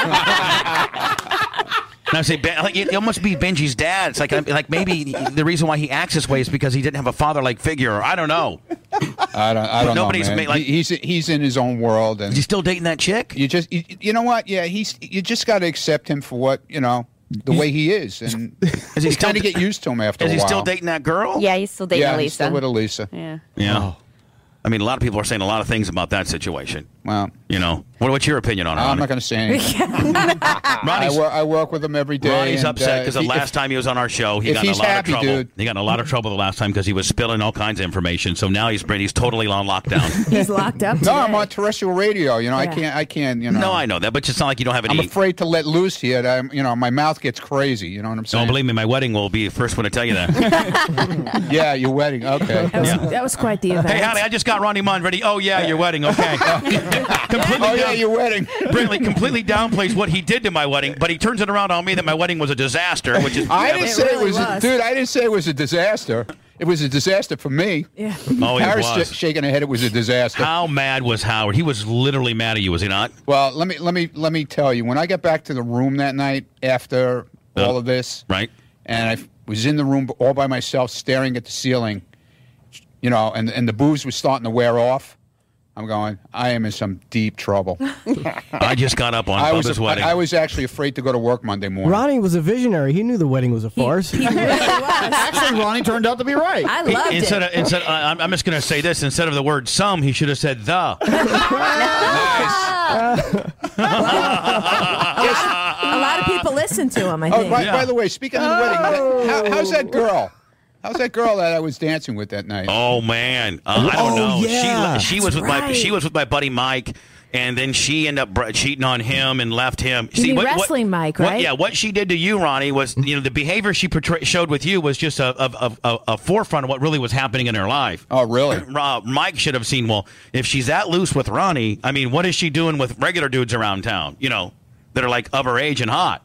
I say, Ben, like, it must be Benji's dad. It's like, like maybe the reason why he acts this way is because he didn't have a father-like figure. Or I don't know. I don't. I don't Nobody's know, man. made, like- He- he's he's in his own world, and Is he still dating that chick? you just you, you know what? Yeah, he's you just got to accept him for what you know the way he is, and Is he you still kind of get used to him after Is a he while. still dating that girl? Yeah, he's still dating yeah, Elisa. he's still with Elisa. Yeah. Yeah. I mean, a lot of people are saying a lot of things about that situation. Well, You know, what, what's your opinion on it? I'm Ronnie? not going to say anything. I, Ronnie's, wor- I work with him every day. Ronnie's and, upset uh, because if the he- last if- time he was on our show, he if got in a he's lot happy, of trouble. dude. He got in a lot of trouble the last time because he was spilling all kinds of information. So now he's he's totally on lockdown. He's locked up. No, I'm today. on terrestrial radio. You know, I Yeah. can't. I can't. You know. No, I know that, but it's not like you don't have any. I'm afraid to let loose yet. I'm, you know, my mouth gets crazy. You know what I'm saying? Don't believe me, my wedding will be the first one to tell you that. Yeah, your wedding. Okay. That was, Yeah. that was quite the event. Hey, honey, I just got Ronnie Munn ready. Oh, yeah, your wedding. Okay. completely Oh yeah, down- your wedding. Brinkley completely downplays what he did to my wedding, but he turns it around on me that my wedding was a disaster, which is I didn't It say really it was, was. dude. I didn't say it was a disaster. It was a disaster for me. Yeah. Oh, he Harris was. sh- shaking her head. It was a disaster. How mad was Howard? He was literally mad at you, was he not? Well, let me let me let me tell you. When I got back to the room that night after Uh, all of this, right? And I f- was in the room all by myself, staring at the ceiling, you know, and and the booze was starting to wear off. I'm going, I am in some deep trouble. I just got up on I Bubba's was wedding. I, I was actually afraid to go to work Monday morning. Ronnie was a visionary. He knew the wedding was a farce. He really was. Actually, Ronnie turned out to be right. I loved instead it. of instead, uh, I'm, I'm just going to say this: instead of the word "some," he should have said "the." A lot of people listen to him, I Oh, think. by, Yeah. by the way, speaking of the wedding, how, how's that girl? How's that girl that I was dancing with that night? Oh man, uh, I don't Oh, know. yeah. She she was with my right. she was with my buddy Mike, and then she ended up br- cheating on him and left him. You mean wrestling Mike, what- right? yeah, what she did to you, Ronnie, was you know the behavior she portray- showed with you was just a, a, a, a forefront of what really was happening in her life. Oh, really? Uh, Mike should have seen. Well, if she's that loose with Ronnie, I mean, what is she doing with regular dudes around town? You know, that are like of her age and hot.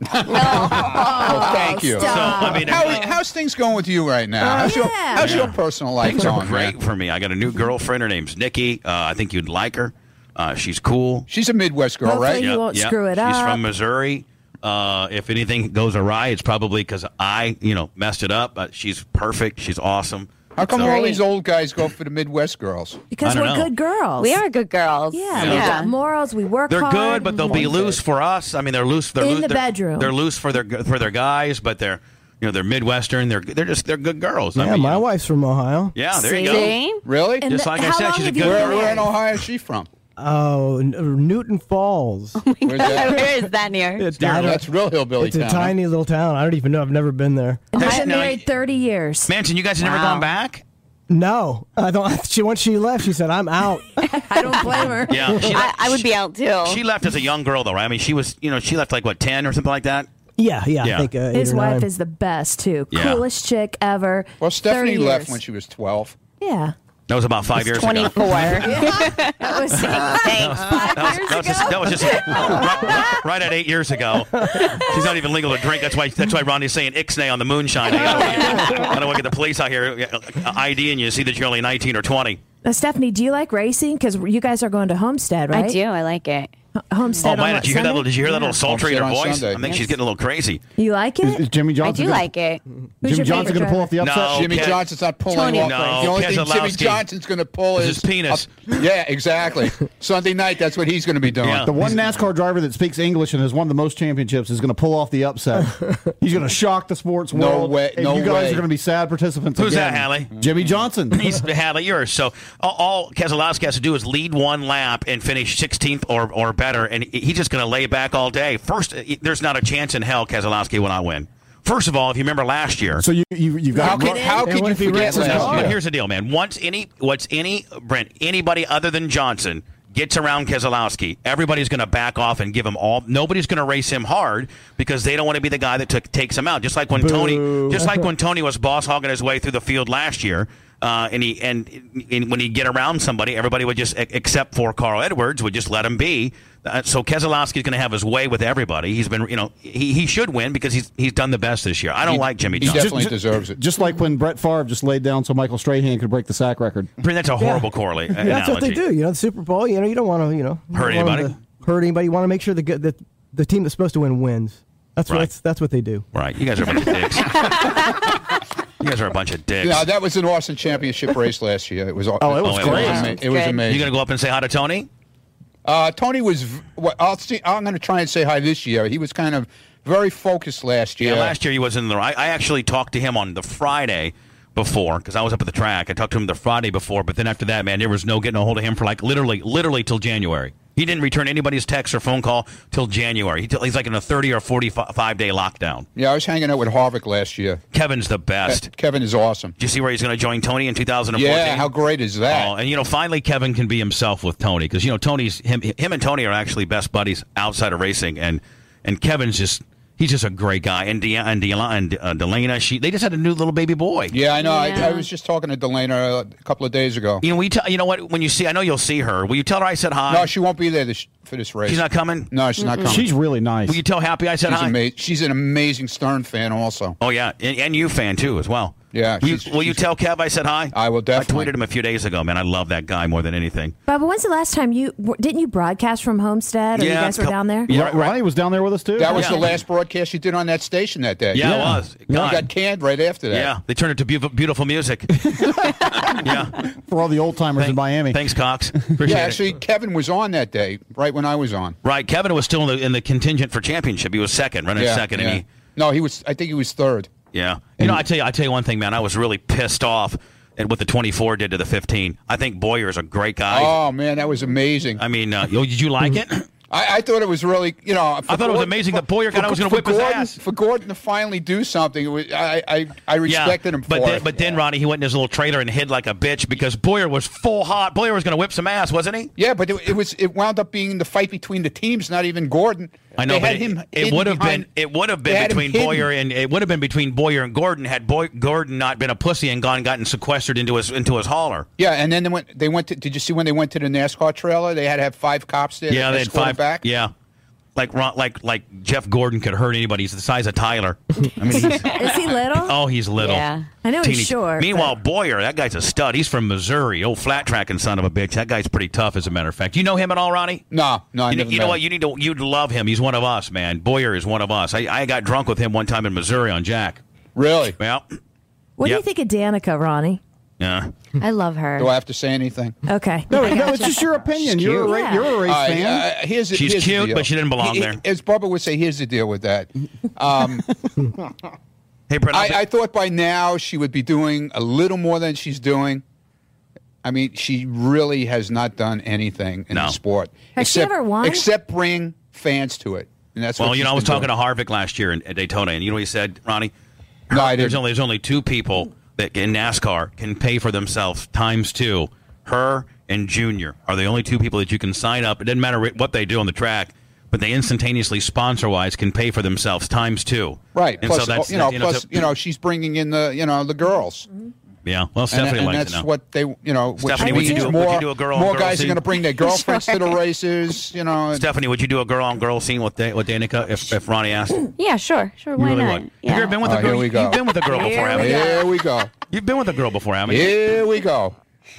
Oh, thank you. stop. So I mean, How, like, how's things going with you right now? How's, your, yeah. how's your Yeah. personal life things are going? great man? for me. I got a new girlfriend. Her name's Nikki. Uh, I think you'd like her. Uh, she's cool. She's a Midwest girl, Hopefully right? you Yep, won't yep. screw it She's up. from Missouri. Uh, if anything goes awry, it's probably because I, you know, messed it up. But she's perfect. She's awesome. How come So- all these old guys go for the Midwest girls? Because I we're don't know. good girls. We are good girls. Yeah, we've got morals. We work They're hard. good, but they'll be loose for us. I mean, they're loose. They're In loose, the they're, bedroom. They're loose for their for their guys, but they're you know they're Midwestern. They're they're just they're good girls. I Yeah, mean, my you know. wife's from Ohio. Yeah, there you go. See? Really? And Just the- like I how said, long she's a have you good been Where, girl. where in married? Ohio is she from? Oh, N- Newton Falls. Where's that? Where is that near? It's, I don't- That's real hillbilly it's a town. huh? tiny little town. I don't even know. I've never been there. And I've Hey, been now- married thirty years. Manson, you guys have never Wow. gone back? No, I don't. She once she left, she said, "I'm out." I don't blame her. Yeah, she I, left, I would be out too. She left as a young girl, though, right? I mean, she was, you know, she left like what ten or something like that. Yeah, yeah. Yeah. I think uh, eight His or wife nine. is the best too. Yeah. Coolest chick ever. Well, Stephanie thirty left years. when she was twelve. Yeah. That was about five years ago. twenty-four. That was Thanks. five That was, years that was ago. just, that was just right, right at eight years ago. She's not even legal to drink. That's why that's why Ronnie's saying Ixnay on the moonshine. I don't want to get the police out here IDing you, see that you're only nineteen or twenty. Now, Stephanie, do you like racing? Because you guys are going to Homestead, right? I do. I like it. H- Homestead. Oh on man, what, did you hear that? Sunday? Little, did you hear that little sultry in her Homestead on voice? Sunday. I think she's getting a little crazy. You like Is, it? is Jimmy I Johnson? do gonna, like it. Who's Jimmy your Johnson favorite going to pull off the No. upset? Jimmy Ke- Johnson's not pulling Tony. off. No, the only thing Jimmy Keselowski. Johnson's going to pull Is is his penis. up- yeah, exactly. Sunday night, that's what he's going to be doing. Yeah. The one NASCAR driver that speaks English and has won the most championships is going to pull off the upset. He's going to shock the sports No world. way- And no you guys way. are going to be sad participants. Who's again. that, Hallie? Jimmy Johnson. He's Hadley, yours. So all, all Keselowski has to do is lead one lap and finish sixteenth or, or better, and he's just going to lay back all day. First, there's not a chance in hell Keselowski will not win. First of all, if you remember last year. So you, you, you've got How could, how And could what you if he forget wrecks his last car? But year? here's the deal, man. Once any, what's any, Brent, anybody other than Johnson gets around Keselowski, everybody's going to back off and give him all. Nobody's going to race him hard because they don't want to be the guy that took, takes him out. Just like when Boo. Tony, just like when Tony was boss hogging his way through the field last year. Uh, and he and, and when he get around somebody, everybody would just, except for Carl Edwards, would just let him be. Uh, so Keselowski's going to have his way with everybody. He's been, you know, he, he should win because he's he's done the best this year. I don't He- like Jimmy he Johnson. definitely deserves it. Just like when Brett Favre just laid down so Michael Strahan could break the sack record. Brent, that's a horrible correlate. Yeah, that's what they do. You know, the Super Bowl. You know, you don't want to. You know, you Hurt don't want 'em anybody? to Hurt anybody? You want to make sure the good that the team that's supposed to win wins. That's Right. what that's, that's what they do. Right. You guys are a bunch of dicks. You guys are a bunch of dicks. Yeah, that was an Austin championship race last year. It was. Oh, it was it great. Was ama- it was Good. amazing. You going to go up and say hi to Tony? Uh, Tony was. v- Well, I'll see. I'm going to try and say hi this year. He was kind of very focused last year. Yeah, last year he was in the. I, I actually talked to him on the Friday before because I was up at the track. I talked to him the Friday before, but then after that, man, there was no getting a hold of him for like literally, literally till January. He didn't return anybody's text or phone call till January. He t- he's like in a thirty or forty-five day lockdown. Yeah, I was hanging out with Harvick last year. Kevin's the best. Uh, Kevin is awesome. Do you see where he's going to join Tony in two thousand fourteen? Yeah, how great is that? Oh, and you know, finally Kevin can be himself with Tony because you know Tony's him. Him and Tony are actually best buddies outside of racing, and and Kevin's just he's just a great guy. And De- and, De- and uh, Delana, she they just had a new little baby boy. Yeah, I know. I, Yeah. I was just talking to Delana a couple of days ago. You know, we tell you know what when you see, I know you'll see her. Will you tell her I said hi? No, she won't be there this, for this race. She's not coming. No, she's not coming. She's really nice. Will you tell Happy I said she's, hi? ama- she's an amazing Stern fan also. Oh yeah, and, and you fan too as well. Yeah. You, she's- will you she's- tell Kev I said hi? I will I definitely. tweeted him a few days ago, man. I love that guy more than anything. Bubba, when's the last time you w- didn't you broadcast from Homestead, or you Yeah, guys were couple- down there? Yeah, Ron- Ronnie was down there with us too. That was Yeah. the last broadcast you did on that station that day. Yeah, it was. You God. got canned right after that. Yeah, they turned it to beautiful, beautiful music. yeah. for all the old timers in Thank- Miami. Thanks, Cox. Appreciate Yeah, it. actually, Kevin was on that day, right when I was on. Right, Kevin was still in the, in the contingent for championship. He was second, running yeah, second, yeah. and he. No, he was. I think he was third. Yeah. You know, I tell you, I tell you one thing, man. I was really pissed off at what the twenty-four did to the fifteen. I think Boyer is a great guy. Oh man, that was amazing. I mean, uh, yo, did you like it? I, I thought it was really, you know. I thought it was amazing that Boyer got- I was gonna for whip his Gordon, ass. For Gordon to finally do something, it was, I, I, I respected him for but then, it. but then Ronnie, he went in his little trailer and hid like a bitch because Boyer was full hot. Boyer was going to whip some ass, wasn't he? Yeah, but it, it was. It wound up being the fight between the teams, not even Gordon. I know, They but had it, him it hidden would have behind- been it would have they been had him between hidden. Boyer and it would have been between Boyer and Gordon had Boy, Gordon not been a pussy and gone gotten sequestered into his into his hauler. Yeah, and then they went. They went to. Did you see when they went to the NASCAR trailer? They had to have five cops there. Yeah, to they had escort him five. back. Yeah, like Ron- like like Jeff Gordon could hurt anybody. He's the size of Tyler. I mean, he's, Is he little? oh, he's little. Yeah. I know he's Teeny- short. Meanwhile, Boyer, that guy's a stud. He's from Missouri, old flat tracking son of a bitch. That guy's pretty tough, as a matter of fact. You know him at all, Ronnie? No, no, I You, know- never you know met what? him. You need to. You'd love him. He's one of us, man. Boyer is one of us. I, I got drunk with him one time in Missouri on Jack. Really? Well, What do Yep. you think of Danica, Ronnie? yeah. I love her. Do I have to say anything? Okay. No, I no, gotcha. it's just your opinion. She's You're a, cute. ra- you're a race All right, fan. uh, here's the, She's here's the cute, deal. but she didn't belong He- he- there. As Bubba would say, here's the deal with that. Um, Hey, Brett. I'll be- I, I thought by now she would be doing a little more than she's doing. I mean, she really has not done anything in No. the sport. Has she except, ever won? Except bring fans to it. And that's well, what you she's know, I was been talking doing. to Harvick last year in, at Daytona, and you know what he said, Ronnie? No, I There's didn't. only there's only two people that in NASCAR can pay for themselves times two. Her and Junior are the only two people that you can sign up. It doesn't matter what they do on the track, but they instantaneously, sponsor-wise, can pay for themselves times two. Right. And Plus, so that's you know, you plus, so- you know, she's bringing in the, you know, the girls. yeah. Well, And, Stephanie and likes that's it now. what they, you know, which Stephanie, would you means do- more, would you do a girl on more girl guys scene? are going to bring their girlfriends to the races, you know. Stephanie, would you do a girl-on-girl scene with da- with Danica if, if Ronnie asked? You Yeah, sure, sure. Why really not? would. Yeah. Have you ever been with Oh, a girl? here we go. You've been with a girl before, Here haven't we you? go. Here we go. You've been with a girl before, haven't you? Here we go.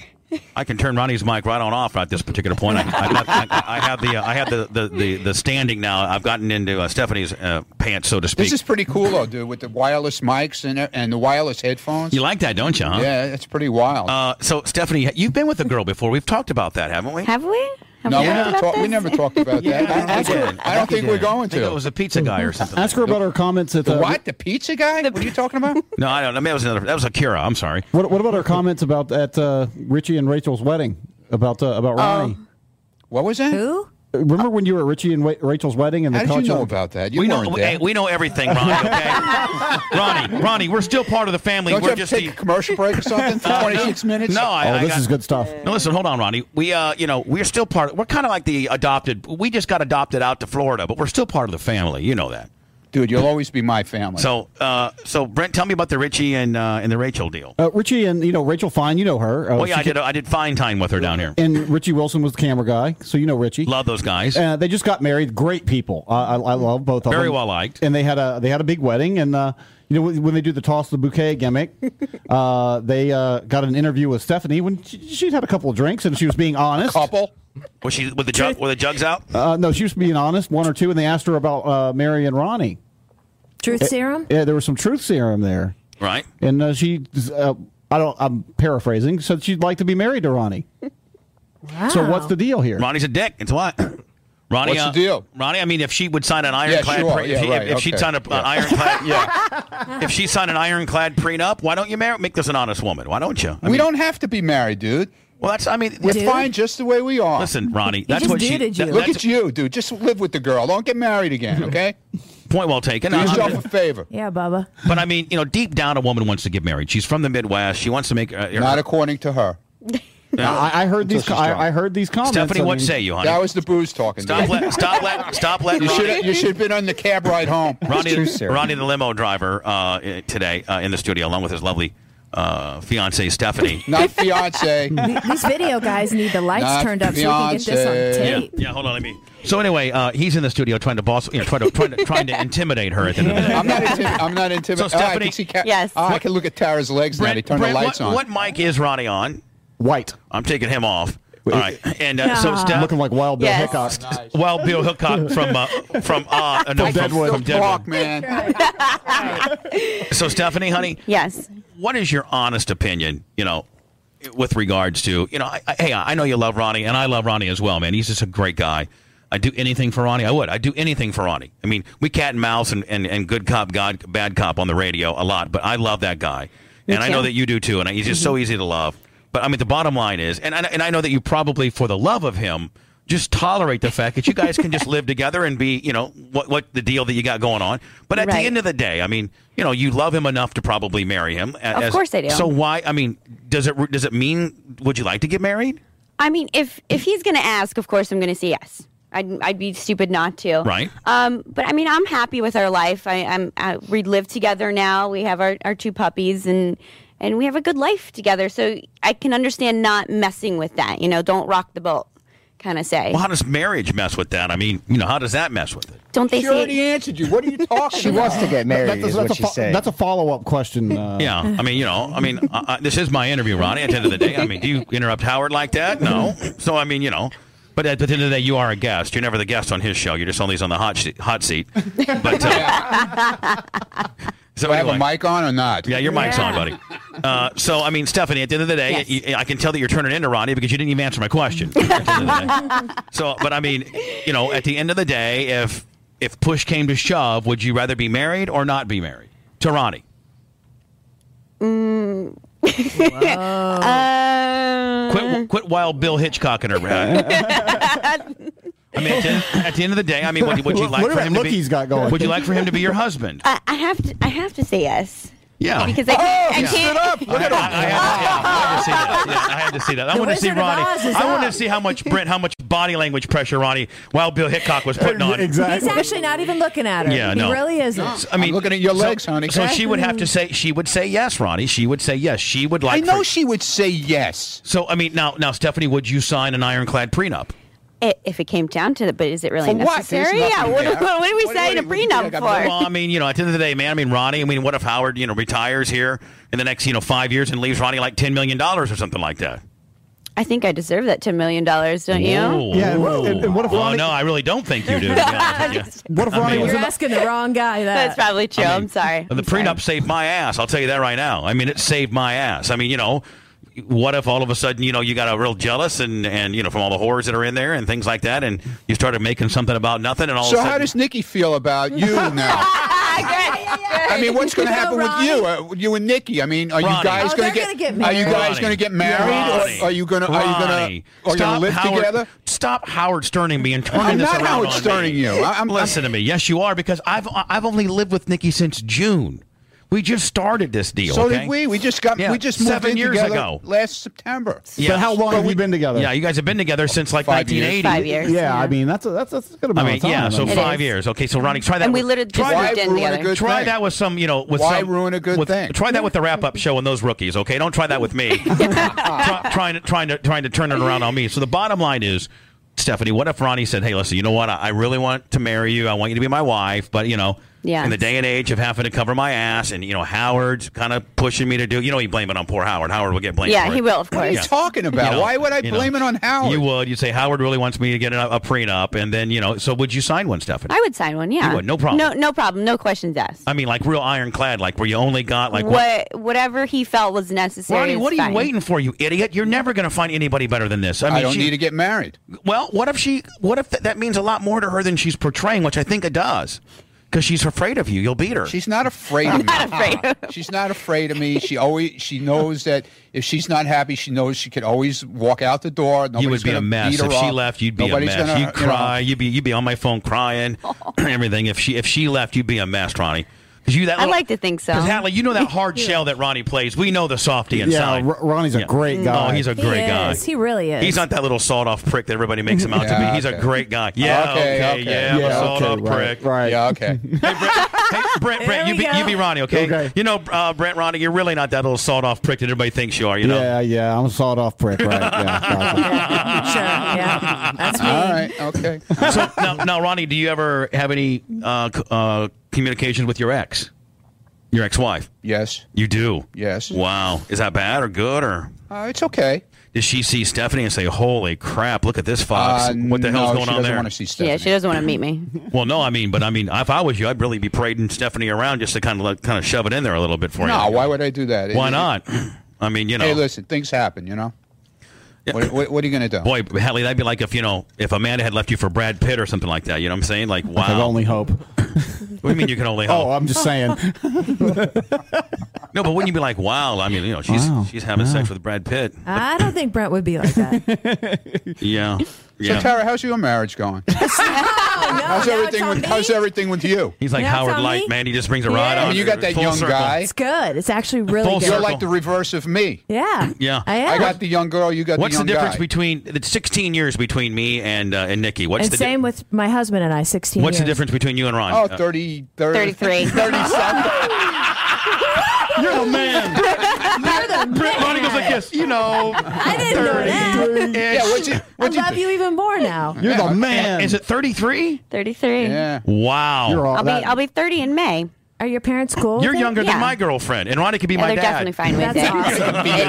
I can turn Ronnie's mic right on off at this particular point. I, I, got, I, I have the uh, I have the, the, the, the standing now. I've gotten into uh, Stephanie's uh, pants, so to speak. This is pretty cool, though, dude, with the wireless mics and and the wireless headphones. You like that, don't you? Huh? Yeah, it's pretty wild. Uh, so Stephanie, you've been with a girl before. We've talked about that, haven't we? Have we? Have no, we we talked never, about talk, we this? never talked about that. I, Ask I, her. I don't think we're going I think it to. was a pizza guy or something. Ask her about her comments at The uh, what? The pizza guy? What are you talking about? No, I don't. I mean, that was another. That was Akira. I'm sorry. What, what about her comments about at uh, Richie and Rachel's wedding about uh, about Ronnie? What was that? Who? Remember when you were at Richie and Wa- Rachel's wedding and How they did caught you know on- about that? You We know. weren't We, there. hey, we know everything, Ronnie. Okay, Ronnie. Ronnie, we're still part of the family. Don't you we're have just to take the- a commercial break or something for twenty-six minutes? No, I, Oh, I this got, is good stuff. No, listen, hold on, Ronnie. We, uh, you know, we're still part. We're kind of like the adopted. We just got adopted out to Florida, but we're still part of the family. You know that. Dude, you'll always be my family. So, uh, so Brent, tell me about the Richie and uh, and the Rachel deal. Uh, Richie and you know Rachel Fine, you know her. Uh, Well, yeah, she I did. I did fine time with her down here. And Richie Wilson was the camera guy, so you know Richie. Love those guys. Uh, they just got married. Great people. Uh, I, I love both of them. Very well liked. And they had a they had a big wedding. And uh, you know when they do the toss the bouquet gimmick, uh, they uh, got an interview with Stephanie when she, she'd had a couple of drinks and she was being honest. Couple? Was she with the jug? Were the jugs out? Uh, no, she was being honest, one or two, and they asked her about uh, Mary and Ronnie. Truth serum? Yeah, there was some truth serum there, Right. and uh, she. Uh, I don't. I'm paraphrasing. Said she'd like to be married to Ronnie. Wow. So what's the deal here? Ronnie's a dick. It's what? Ronnie, What's the uh, deal? Ronnie, I mean, if she would sign an Yeah, ironclad, sure. pre- Yeah, if, he- right. if she'd Okay. sign a, Yeah. an ironclad, Yeah. if she signed an ironclad prenup, why don't you marry, make this an honest woman? Why don't you? I we mean, don't have to be married, dude. Well, that's. I mean, We're Dude. fine just the way we are. listen, Ronnie. That's just what she. duded you. that- Look that's at you, dude. Just live with the girl. Don't get married again, okay? point well taken. Do Uh, yourself a favor. Yeah, Bubba. But I mean, you know, deep down, a woman wants to get married. She's from the Midwest. She wants to make. Uh, Not according to her. I, I heard these. Until co- she's drunk. I, I heard these comments. Stephanie, I what mean- say you, honey? That was the booze talking. Stop dude. let. Stop let. Stop letting You should Ronnie. you should have been on the cab ride home. Ronnie, True serum. Ronnie, the limo driver, uh, today uh, in the studio, along with his lovely uh, fiance Stephanie. Not fiance. These video guys need the lights Not turned up so we can get this on fiancé. tape. Yeah, hold on, let me. So anyway, uh, he's in the studio trying to boss, you know, trying to trying to, trying to intimidate her at the end of the day. I'm not intimidated. I'm not intimidated. So, Oh, I Stephanie- can see Ca- Yes. Oh, I can look at Tara's legs now. They turn Brent, the lights what, on. what mic is Ronnie on? White. I'm taking him off. All right, and uh, so Steph, Looking like Wild Bill Yes. Hickok. Wild Bill Hickok from uh, from uh, no, from, Deadwood. from Don't talk, Deadwood. man. So Stephanie, honey, Yes. what is your honest opinion? You know, with regards to you know, I, I, hey, I know you love Ronnie, and I love Ronnie as well, man. He's just a great guy. I'd do anything for Ronnie. I would. I'd do anything for Ronnie. I mean, we cat and mouse and, and, and good cop, God, bad cop on the radio a lot, but I love that guy, Me and I know too. that you do too. And he's just so easy to love. But I mean, the bottom line is, and I, and I know that you probably, for the love of him, just tolerate the fact that you guys can just live together and be, you know, what what the deal that you got going on. But at the Right. end of the day, I mean, you know, you love him enough to probably marry him. a- Of as- course I do. So why? I mean, does it does it mean? Would you like to get married? I mean, if if he's going to ask, of course I'm going to say yes. I'd, I'd be stupid not to. Right. Um, but I mean, I'm happy with our life. I, I'm I, we live together now. We have our, our two puppies, and and we have a good life together. So I can understand not messing with that. You know, don't rock the boat, kind of say. Well, how does marriage mess with that? I mean, you know, how does that mess with it? Don't they She say? already answered you. What are you talking She about? wants to get married, That's, is that's what a she's fo- saying. that's a follow-up question. Uh, Yeah, I mean, you know, I mean, uh, uh, this is my interview, Ronnie. At the end of the day, I mean, do you interrupt Howard like that? No. So I mean, you know. But at the end of the day, you are a guest. You're never the guest on his show. You're just always on the hot seat. Hot seat. But uh, so Do I have anyway. a mic on or not? Yeah, your mic's on, buddy. Uh, so, I mean, Stephanie, at the end of the day, Yes. you, I can tell that you're turning into Ronnie because you didn't even answer my question. At the end of the day. So, but I mean, you know, at the end of the day, if if push came to shove, would you rather be married or not be married to Ronnie? Uh, Quit, quit Wild Bill Hitchcock and her. Uh, I mean, at the, end, at the end of the day, I mean, would, would you Look- like look for at him that to look be? he's got going. Would you like for him to be your husband? I, I have to. I have to say yes. Yeah. Because I, can't- I he can't. stood up. Look I, at I, him. I, had, yeah, I had to see that. Yeah, I had to see that. I The want to see Wizard of Ronnie. Oz is I want to up. see how much Brent, how much body language pressure Ronnie, Wild Bill Hickok was putting on. Exactly. He's actually not even looking at her. Yeah, he no. really isn't. I mean, I'm looking at your so- legs, honey. So she would have to say. She would say yes, Ronnie. She would say yes. She would I like. know for- she would say yes. So I mean, now, now, Stephanie, would you sign an ironclad prenup? I- If it came down to it, but is it really For what? necessary? There's Yeah. nothing What, there. what, what are we What- saying what- a what do you think I prenup got for? Well, I mean, you know, at the end of the day, man. I mean, Ronnie. I mean, what if Howard, you know, retires here in the next, you know, five years and leaves Ronnie like ten million dollars or something like that? I think I deserve that ten million dollars, don't you? Whoa. Yeah, and- and- and what if Well, Ronnie- no, I really don't think you do. To be honest with you. What if I Ronnie mean- was You're in the, asking the wrong guy that. That's probably true. I I mean, am sorry. The I'm sorry. prenup saved my ass. I'll tell you that right now. I mean, it saved my ass. I mean, you know, what if all of a sudden, you know, you got a real jealous and, and you know, from all the whores that are in there and things like that, and you started making something about nothing, and all So of a how sudden, does Nikki feel about you now? I mean, what's going to happen with you, uh, you and Nikki? I mean, are you Ronnie. guys Oh, going they're to gonna get Are you married. guys Ronnie. going to get married, Ronnie. or are you going to? Are you going Ronnie. to? Are you going Stop to live Howard, together? Stop Howard Sterning me and turning I'm this not around Howard on Sterning me. you. I- I'm- Listen to me. Yes, you are, because I've I've only lived with Nikki since June. We just started this deal. So okay? did we. We just got. Yeah, We just moved seven in years together ago. last September. Yeah. But how long have you been together? Yeah, you guys have been together since like Five years. nineteen eighty. Five years. Yeah, I mean that's a, that's that's a good I amount mean, of time. yeah, so I mean. It five is. years. Okay, so Ronnie, try that. And we with- literally just try Why moved in ruin a together. good Try thing? that with some, you know, with Why some, ruin a good with- thing? Try that with the wrap-up show and those rookies. Okay, don't try that with me. try, trying to trying to trying to turn it around on me. So the bottom line is, Stephanie, what if Ronnie said, "Hey, listen, you know what? I, I really want to marry you. I want you to be my wife, but you know." Yes. In the day and age of having to cover my ass, and you know Howard's kind of pushing me to do. You know, he blame it on poor Howard. Howard will get blamed. Yeah, for it. he will, of What are you course. talking about? You know, Why would I you know, blame it on Howard? You would. You'd say Howard really wants me to get a, a prenup, and then you know. So would you sign one, Stephanie? I would sign one. Yeah. You would, no problem. No, no problem. No questions asked. I mean, like real ironclad, like where you only got like what, whatever he felt was necessary. Ronnie, is what are you fine. waiting for, you idiot? You're never going to find anybody better than this. I mean, I don't she- need to get married. Well, what if she? What if th- that means a lot more to her than she's portraying, which I think it does, because she's afraid of you. You'll beat her. She's not afraid of me. Not afraid. She's not afraid of me. She always she knows that if she's not happy, she knows she could always walk out the door. Nobody's you would be gonna a mess beat her if she up. left. You'd be Nobody's a mess. Gonna, you'd you know, cry. You'd be you'd be on my phone crying, everything. If she if she left, you'd be a mess, Ronnie. Because you that I little, like to think so. Because Hadley, you know that hard shell that Ronnie plays. We know the softy Yeah, inside. R- Ronnie's a Yeah. great guy. Oh, he's a He great guy. is. He really is. He's not that little sawed-off prick that everybody makes him out to Yeah, be. He's okay. a great guy. Yeah, Okay, okay, okay. yeah, I'm a Yeah, sawed-off okay, right, prick. right. Yeah, okay. Hey, Brent, hey, Brent, Brent you, we be, go. you be Ronnie, okay? Okay. You know, uh, Brent, Ronnie, you're really not that little sawed-off prick that everybody thinks you are, you know? Yeah, yeah, I'm a sawed-off prick, right? Yeah, gotcha. Sure. Yeah. That's me. All right, okay. So, now, now, Ronnie, do you ever have any uh, c- uh, communications with your ex? Your ex-wife? Yes, You do? yes. Wow. Is that bad or good, or Uh, it's okay. does she see Stephanie and say, holy crap, look at this fox? Uh, what the hell's no, going she on doesn't there? want to see Stephanie. Yeah, she doesn't want to meet me. Well, no, I mean, but I mean, if I was you, I'd really be parading Stephanie around just to kind of like, kind of shove it in there a little bit for No, you. why would I do that? Why It- not? I mean, you know. Hey, listen, things happen, you know? Yeah. What, what, what are you going to do? Boy, Hadley, that'd be like if, you know, if Amanda had left you for Brad Pitt or something like that. You know what I'm saying? Like, wow. I can only hope. What do you mean you can only hope? Oh, I'm just saying. No, but wouldn't you be like, wow? I mean, you know, she's Wow. she's having sex with Brad Pitt. I don't think Brent would be like that. Yeah. So, Yeah. Tara, how's your marriage going? no, how's now everything it's on with me? How's everything with you? He's like Yeah, it's Howard on Light, me. man. He just brings a Yeah. rod I out. mean, you got that full young circle. guy. It's good. It's actually really Full good. You're circle. like the reverse of me. Yeah. Yeah. I am. I got the young girl, you got What's the the young difference guy. between it's sixteen years between me and uh, and Nikki? What's and the same di- with my husband and I, sixteen What's the years. difference between you and Ron? Oh, Uh, thirty, thirty, thirty-three. thirty-seven. You're the man. You're the Brent, Ronnie goes like this. You know, I didn't know that. Yeah, what'd you, I what'd you love think? you even more now. You're the man. Is it thirty-three? thirty-three. Yeah. Wow. You're all I'll that. be I'll be thirty in May. Are your parents cool? with You're it? younger Yeah. than my girlfriend, and Ronnie could be Yeah, my they're dad. definitely fine with That's it. awesome. I could be your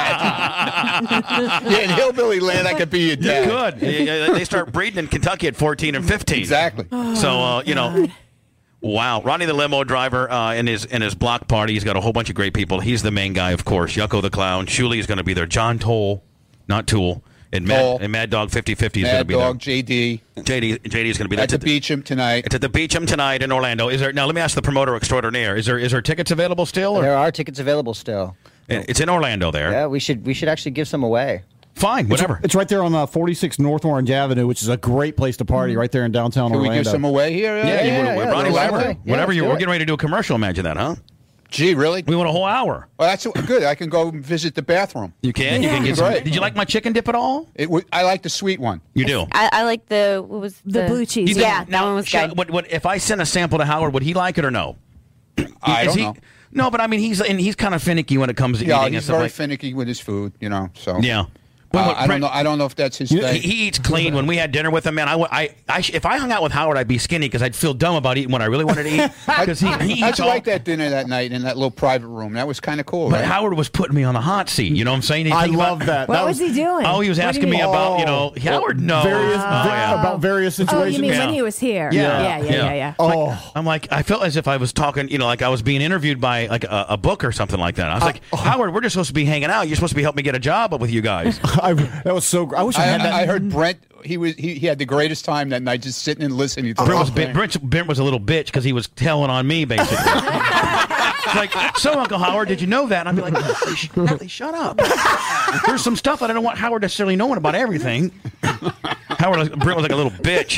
dad. Yeah, in hillbilly land, I could be your You dad. could. Yeah, They start breeding in Kentucky at fourteen and fifteen. Exactly. So uh, you know, wow. Ronnie the limo driver uh, in his in his block party. He's got a whole bunch of great people. He's the main guy, of course. Yucko the clown. Shuli is going to be there. John Toll, not Tool, and Mad, Toll. and Mad Dog fifty fifty is going to Mad be Dog, J D, there. J D J D is going to be there. at the It's at Beecham tonight. It's at the Beecham tonight in Orlando. Is there now? Let me ask the promoter extraordinaire. Is there is there tickets available still? Or? There are tickets available still. It's in Orlando there. Yeah, we should we should actually give some away. Fine, whatever. It's right there on uh, forty-six North Orange Avenue, which is a great place to party right there in downtown Can we Orlando. give some away here? yeah, you yeah, would- yeah, Ronnie, let's whatever, do it. Yeah, whatever let's you do we're it. getting ready to do a commercial. Imagine that, huh? Gee, really? We want a whole hour. Well, that's good. I can go visit the bathroom. You can. You can get some. Great. Did you like my chicken dip at all? It w- I like the sweet one. You do. I, I like the what was The blue cheese. You think- Yeah, that one was should- good. Would, would, if I sent a sample to Howard, would he like it or no? I Is don't he, know. No, but I mean, he's and he's kind of finicky when it comes to Yeah, eating and he's stuff very like. finicky with his food, you know. So Yeah. Uh, When- when I don't Brent- know. I don't know if that's his He, thing. he eats clean. When we had dinner with him, man, I, I, I, if I hung out with Howard, I'd be skinny because I'd feel dumb about eating what I really wanted to eat. Because he, he How'd eats you all, like that dinner that night in that little private room? That was kind of cool, But right? Howard was putting me on the hot seat. You know what I'm saying? He'd I think about- love that. What that was he doing? Oh, he was What do you asking me mean? about, you know, Oh, Howard knows. various, Oh, yeah. about various Oh, situations. you mean Yeah. when he was here? Yeah. yeah, yeah, yeah. yeah. Oh, I'm like, I felt as if I was talking, you know, like I was being interviewed by like a, a book or something like that. I was like, Howard, we're just supposed to be hanging out. You're supposed to be helping me get a job up with you guys. I, that was so. gr- I wish I, I, had that. I heard Brent. He was he, he had the greatest time that night, just sitting and listening to the Brent whole was, thing. Brent, Brent was a little bitch because he was telling on me, basically. It's like, so Uncle Howard, did you know that? And I'd be like, Natalie, sh- Natalie, shut up. There's some stuff I don't want Howard necessarily knowing about everything. Howard, was- Brent was like a little bitch.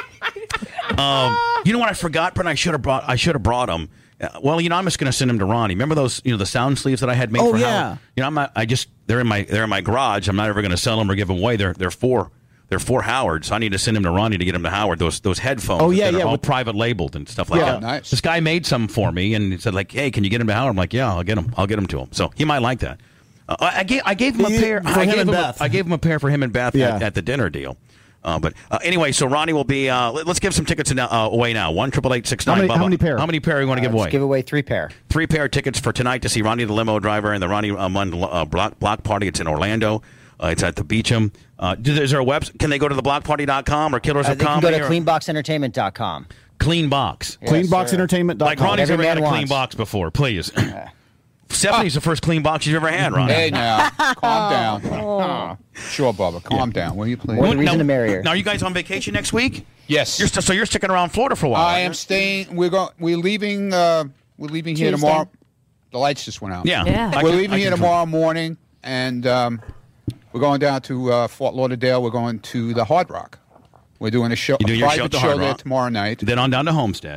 Um, you know what I forgot, Brent? I should have brought. I should have brought him. Uh, well, you know, I'm just going to send him to Ronnie. Remember those, you know, the sound sleeves that I had made Oh, for yeah. Howard? You know, I'm not. I just they're in my they're in my garage. I'm not ever going to sell them or give them away. They're they're for they're for Howard. So I need to send him to Ronnie to get him to Howard. Those those headphones. Oh, yeah, that are yeah, all with- private labeled and stuff like Yeah. that. Nice. This guy made some for me and he said like, hey, can you get him to Howard? I'm like, yeah, I'll get him. I'll get him to him. So he might like that. Uh, I I gave I gave him a He- pair. for I him gave and him a, Beth. I gave him a pair for him and Beth Yeah. at, at the dinner deal. Uh, but uh, anyway, so Ronnie will be. Uh, let, us give some tickets now, uh, away now. One triple eight six How nine. many- how many pair? How many pair you want to give Uh, away? Let's give away three pair. Three pair of tickets for tonight to see Ronnie the limo driver and the Ronnie uh, Munn uh, block, block party. It's in Orlando. Uh, it's at the Beecham. Uh, do- is there a web? Can they go to the block party dot com or Killers Uh, of they can Comedy? go to or- clean box entertainment dot com. Clean Box. clean box entertainment dot com. Like Ronnie's Every ever had a man clean wants. box before, please. Stephanie's the first clean box you've ever had, Ronnie. Hey now, calm down. Oh. Sure, Bubba, calm down. Will you please? More the reason now, to marry her. Now, are you guys on vacation next week? Yes. You're st- so you're sticking around Florida for a while. I aren't am you? staying. We're going. We're leaving. Uh, we're leaving here Tuesday. tomorrow. The lights just went out. Yeah. Yeah. I We're can- leaving I here can- tomorrow morning, and um, we're going down to uh, Fort Lauderdale. We're going to the Hard Rock. We're doing a show, You doing a your show private at the show Hard there Rock? tomorrow night. Then on down to Homestead.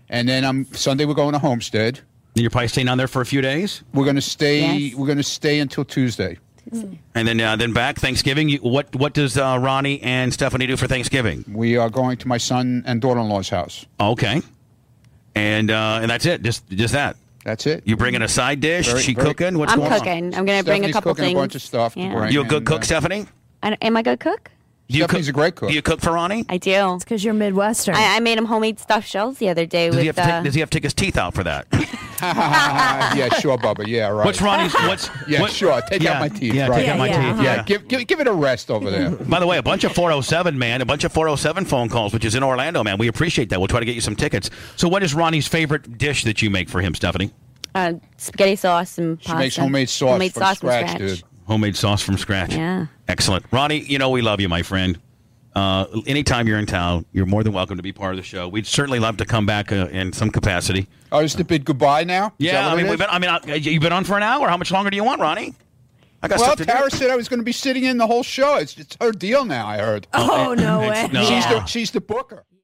And then um, Sunday we're going to Homestead. You're probably staying down there for a few days. We're going to stay. Yes. We're going to stay until Tuesday. And then, uh, then back Thanksgiving. You, what what does uh, Ronnie and Stephanie do for Thanksgiving? We are going to my son and daughter-in-law's house. Okay, and uh, and that's it. Just just that. That's it. You bringing a side dish? Very- she very- cooking? What's I'm going cooking. on? I'm going to bring a Stephanie's couple cooking things. a bunch of stuff to Yeah. bring. You a good and, cook, uh, Stephanie? I, am I a good cook? Do you Stephanie's cook, a great cook. Do you cook for Ronnie? I do. It's because you're Midwestern. I, I made him homemade stuffed shells the other day Does with. he have to take, uh, does he have to take his teeth out for that? yeah, sure, Bubba. Yeah, right. What's Ronnie's? What's Yeah, what- sure. Take yeah, out my teeth. Yeah, right. take out my Yeah, yeah, teeth. Yeah, Yeah. give, give give it a rest over there. By the way, a bunch of four oh seven, man. A bunch of four oh seven phone calls, which is in Orlando, man. We appreciate that. We'll try to get you some tickets. So, what is Ronnie's favorite dish that you make for him, Stephanie? uh, spaghetti sauce and She pasta. makes homemade sauce Homemade from sauce scratch, from scratch. dude. Homemade sauce from scratch. Yeah. Excellent. Ronnie, you know we love you, my friend. Uh, anytime you're in town, you're more than welcome to be part of the show. We'd certainly love to come back uh, in some capacity. Oh, is the bid goodbye now? Is that Yeah, what I mean, it we've is? been, I mean, uh, you've been on for an hour. How much longer do you want, Ronnie? I got Well, stuff to Tara do. said I was going to be sitting in the whole show. It's, it's her deal now, I heard. oh, no It's- way. no. She's, Yeah. the, she's the booker.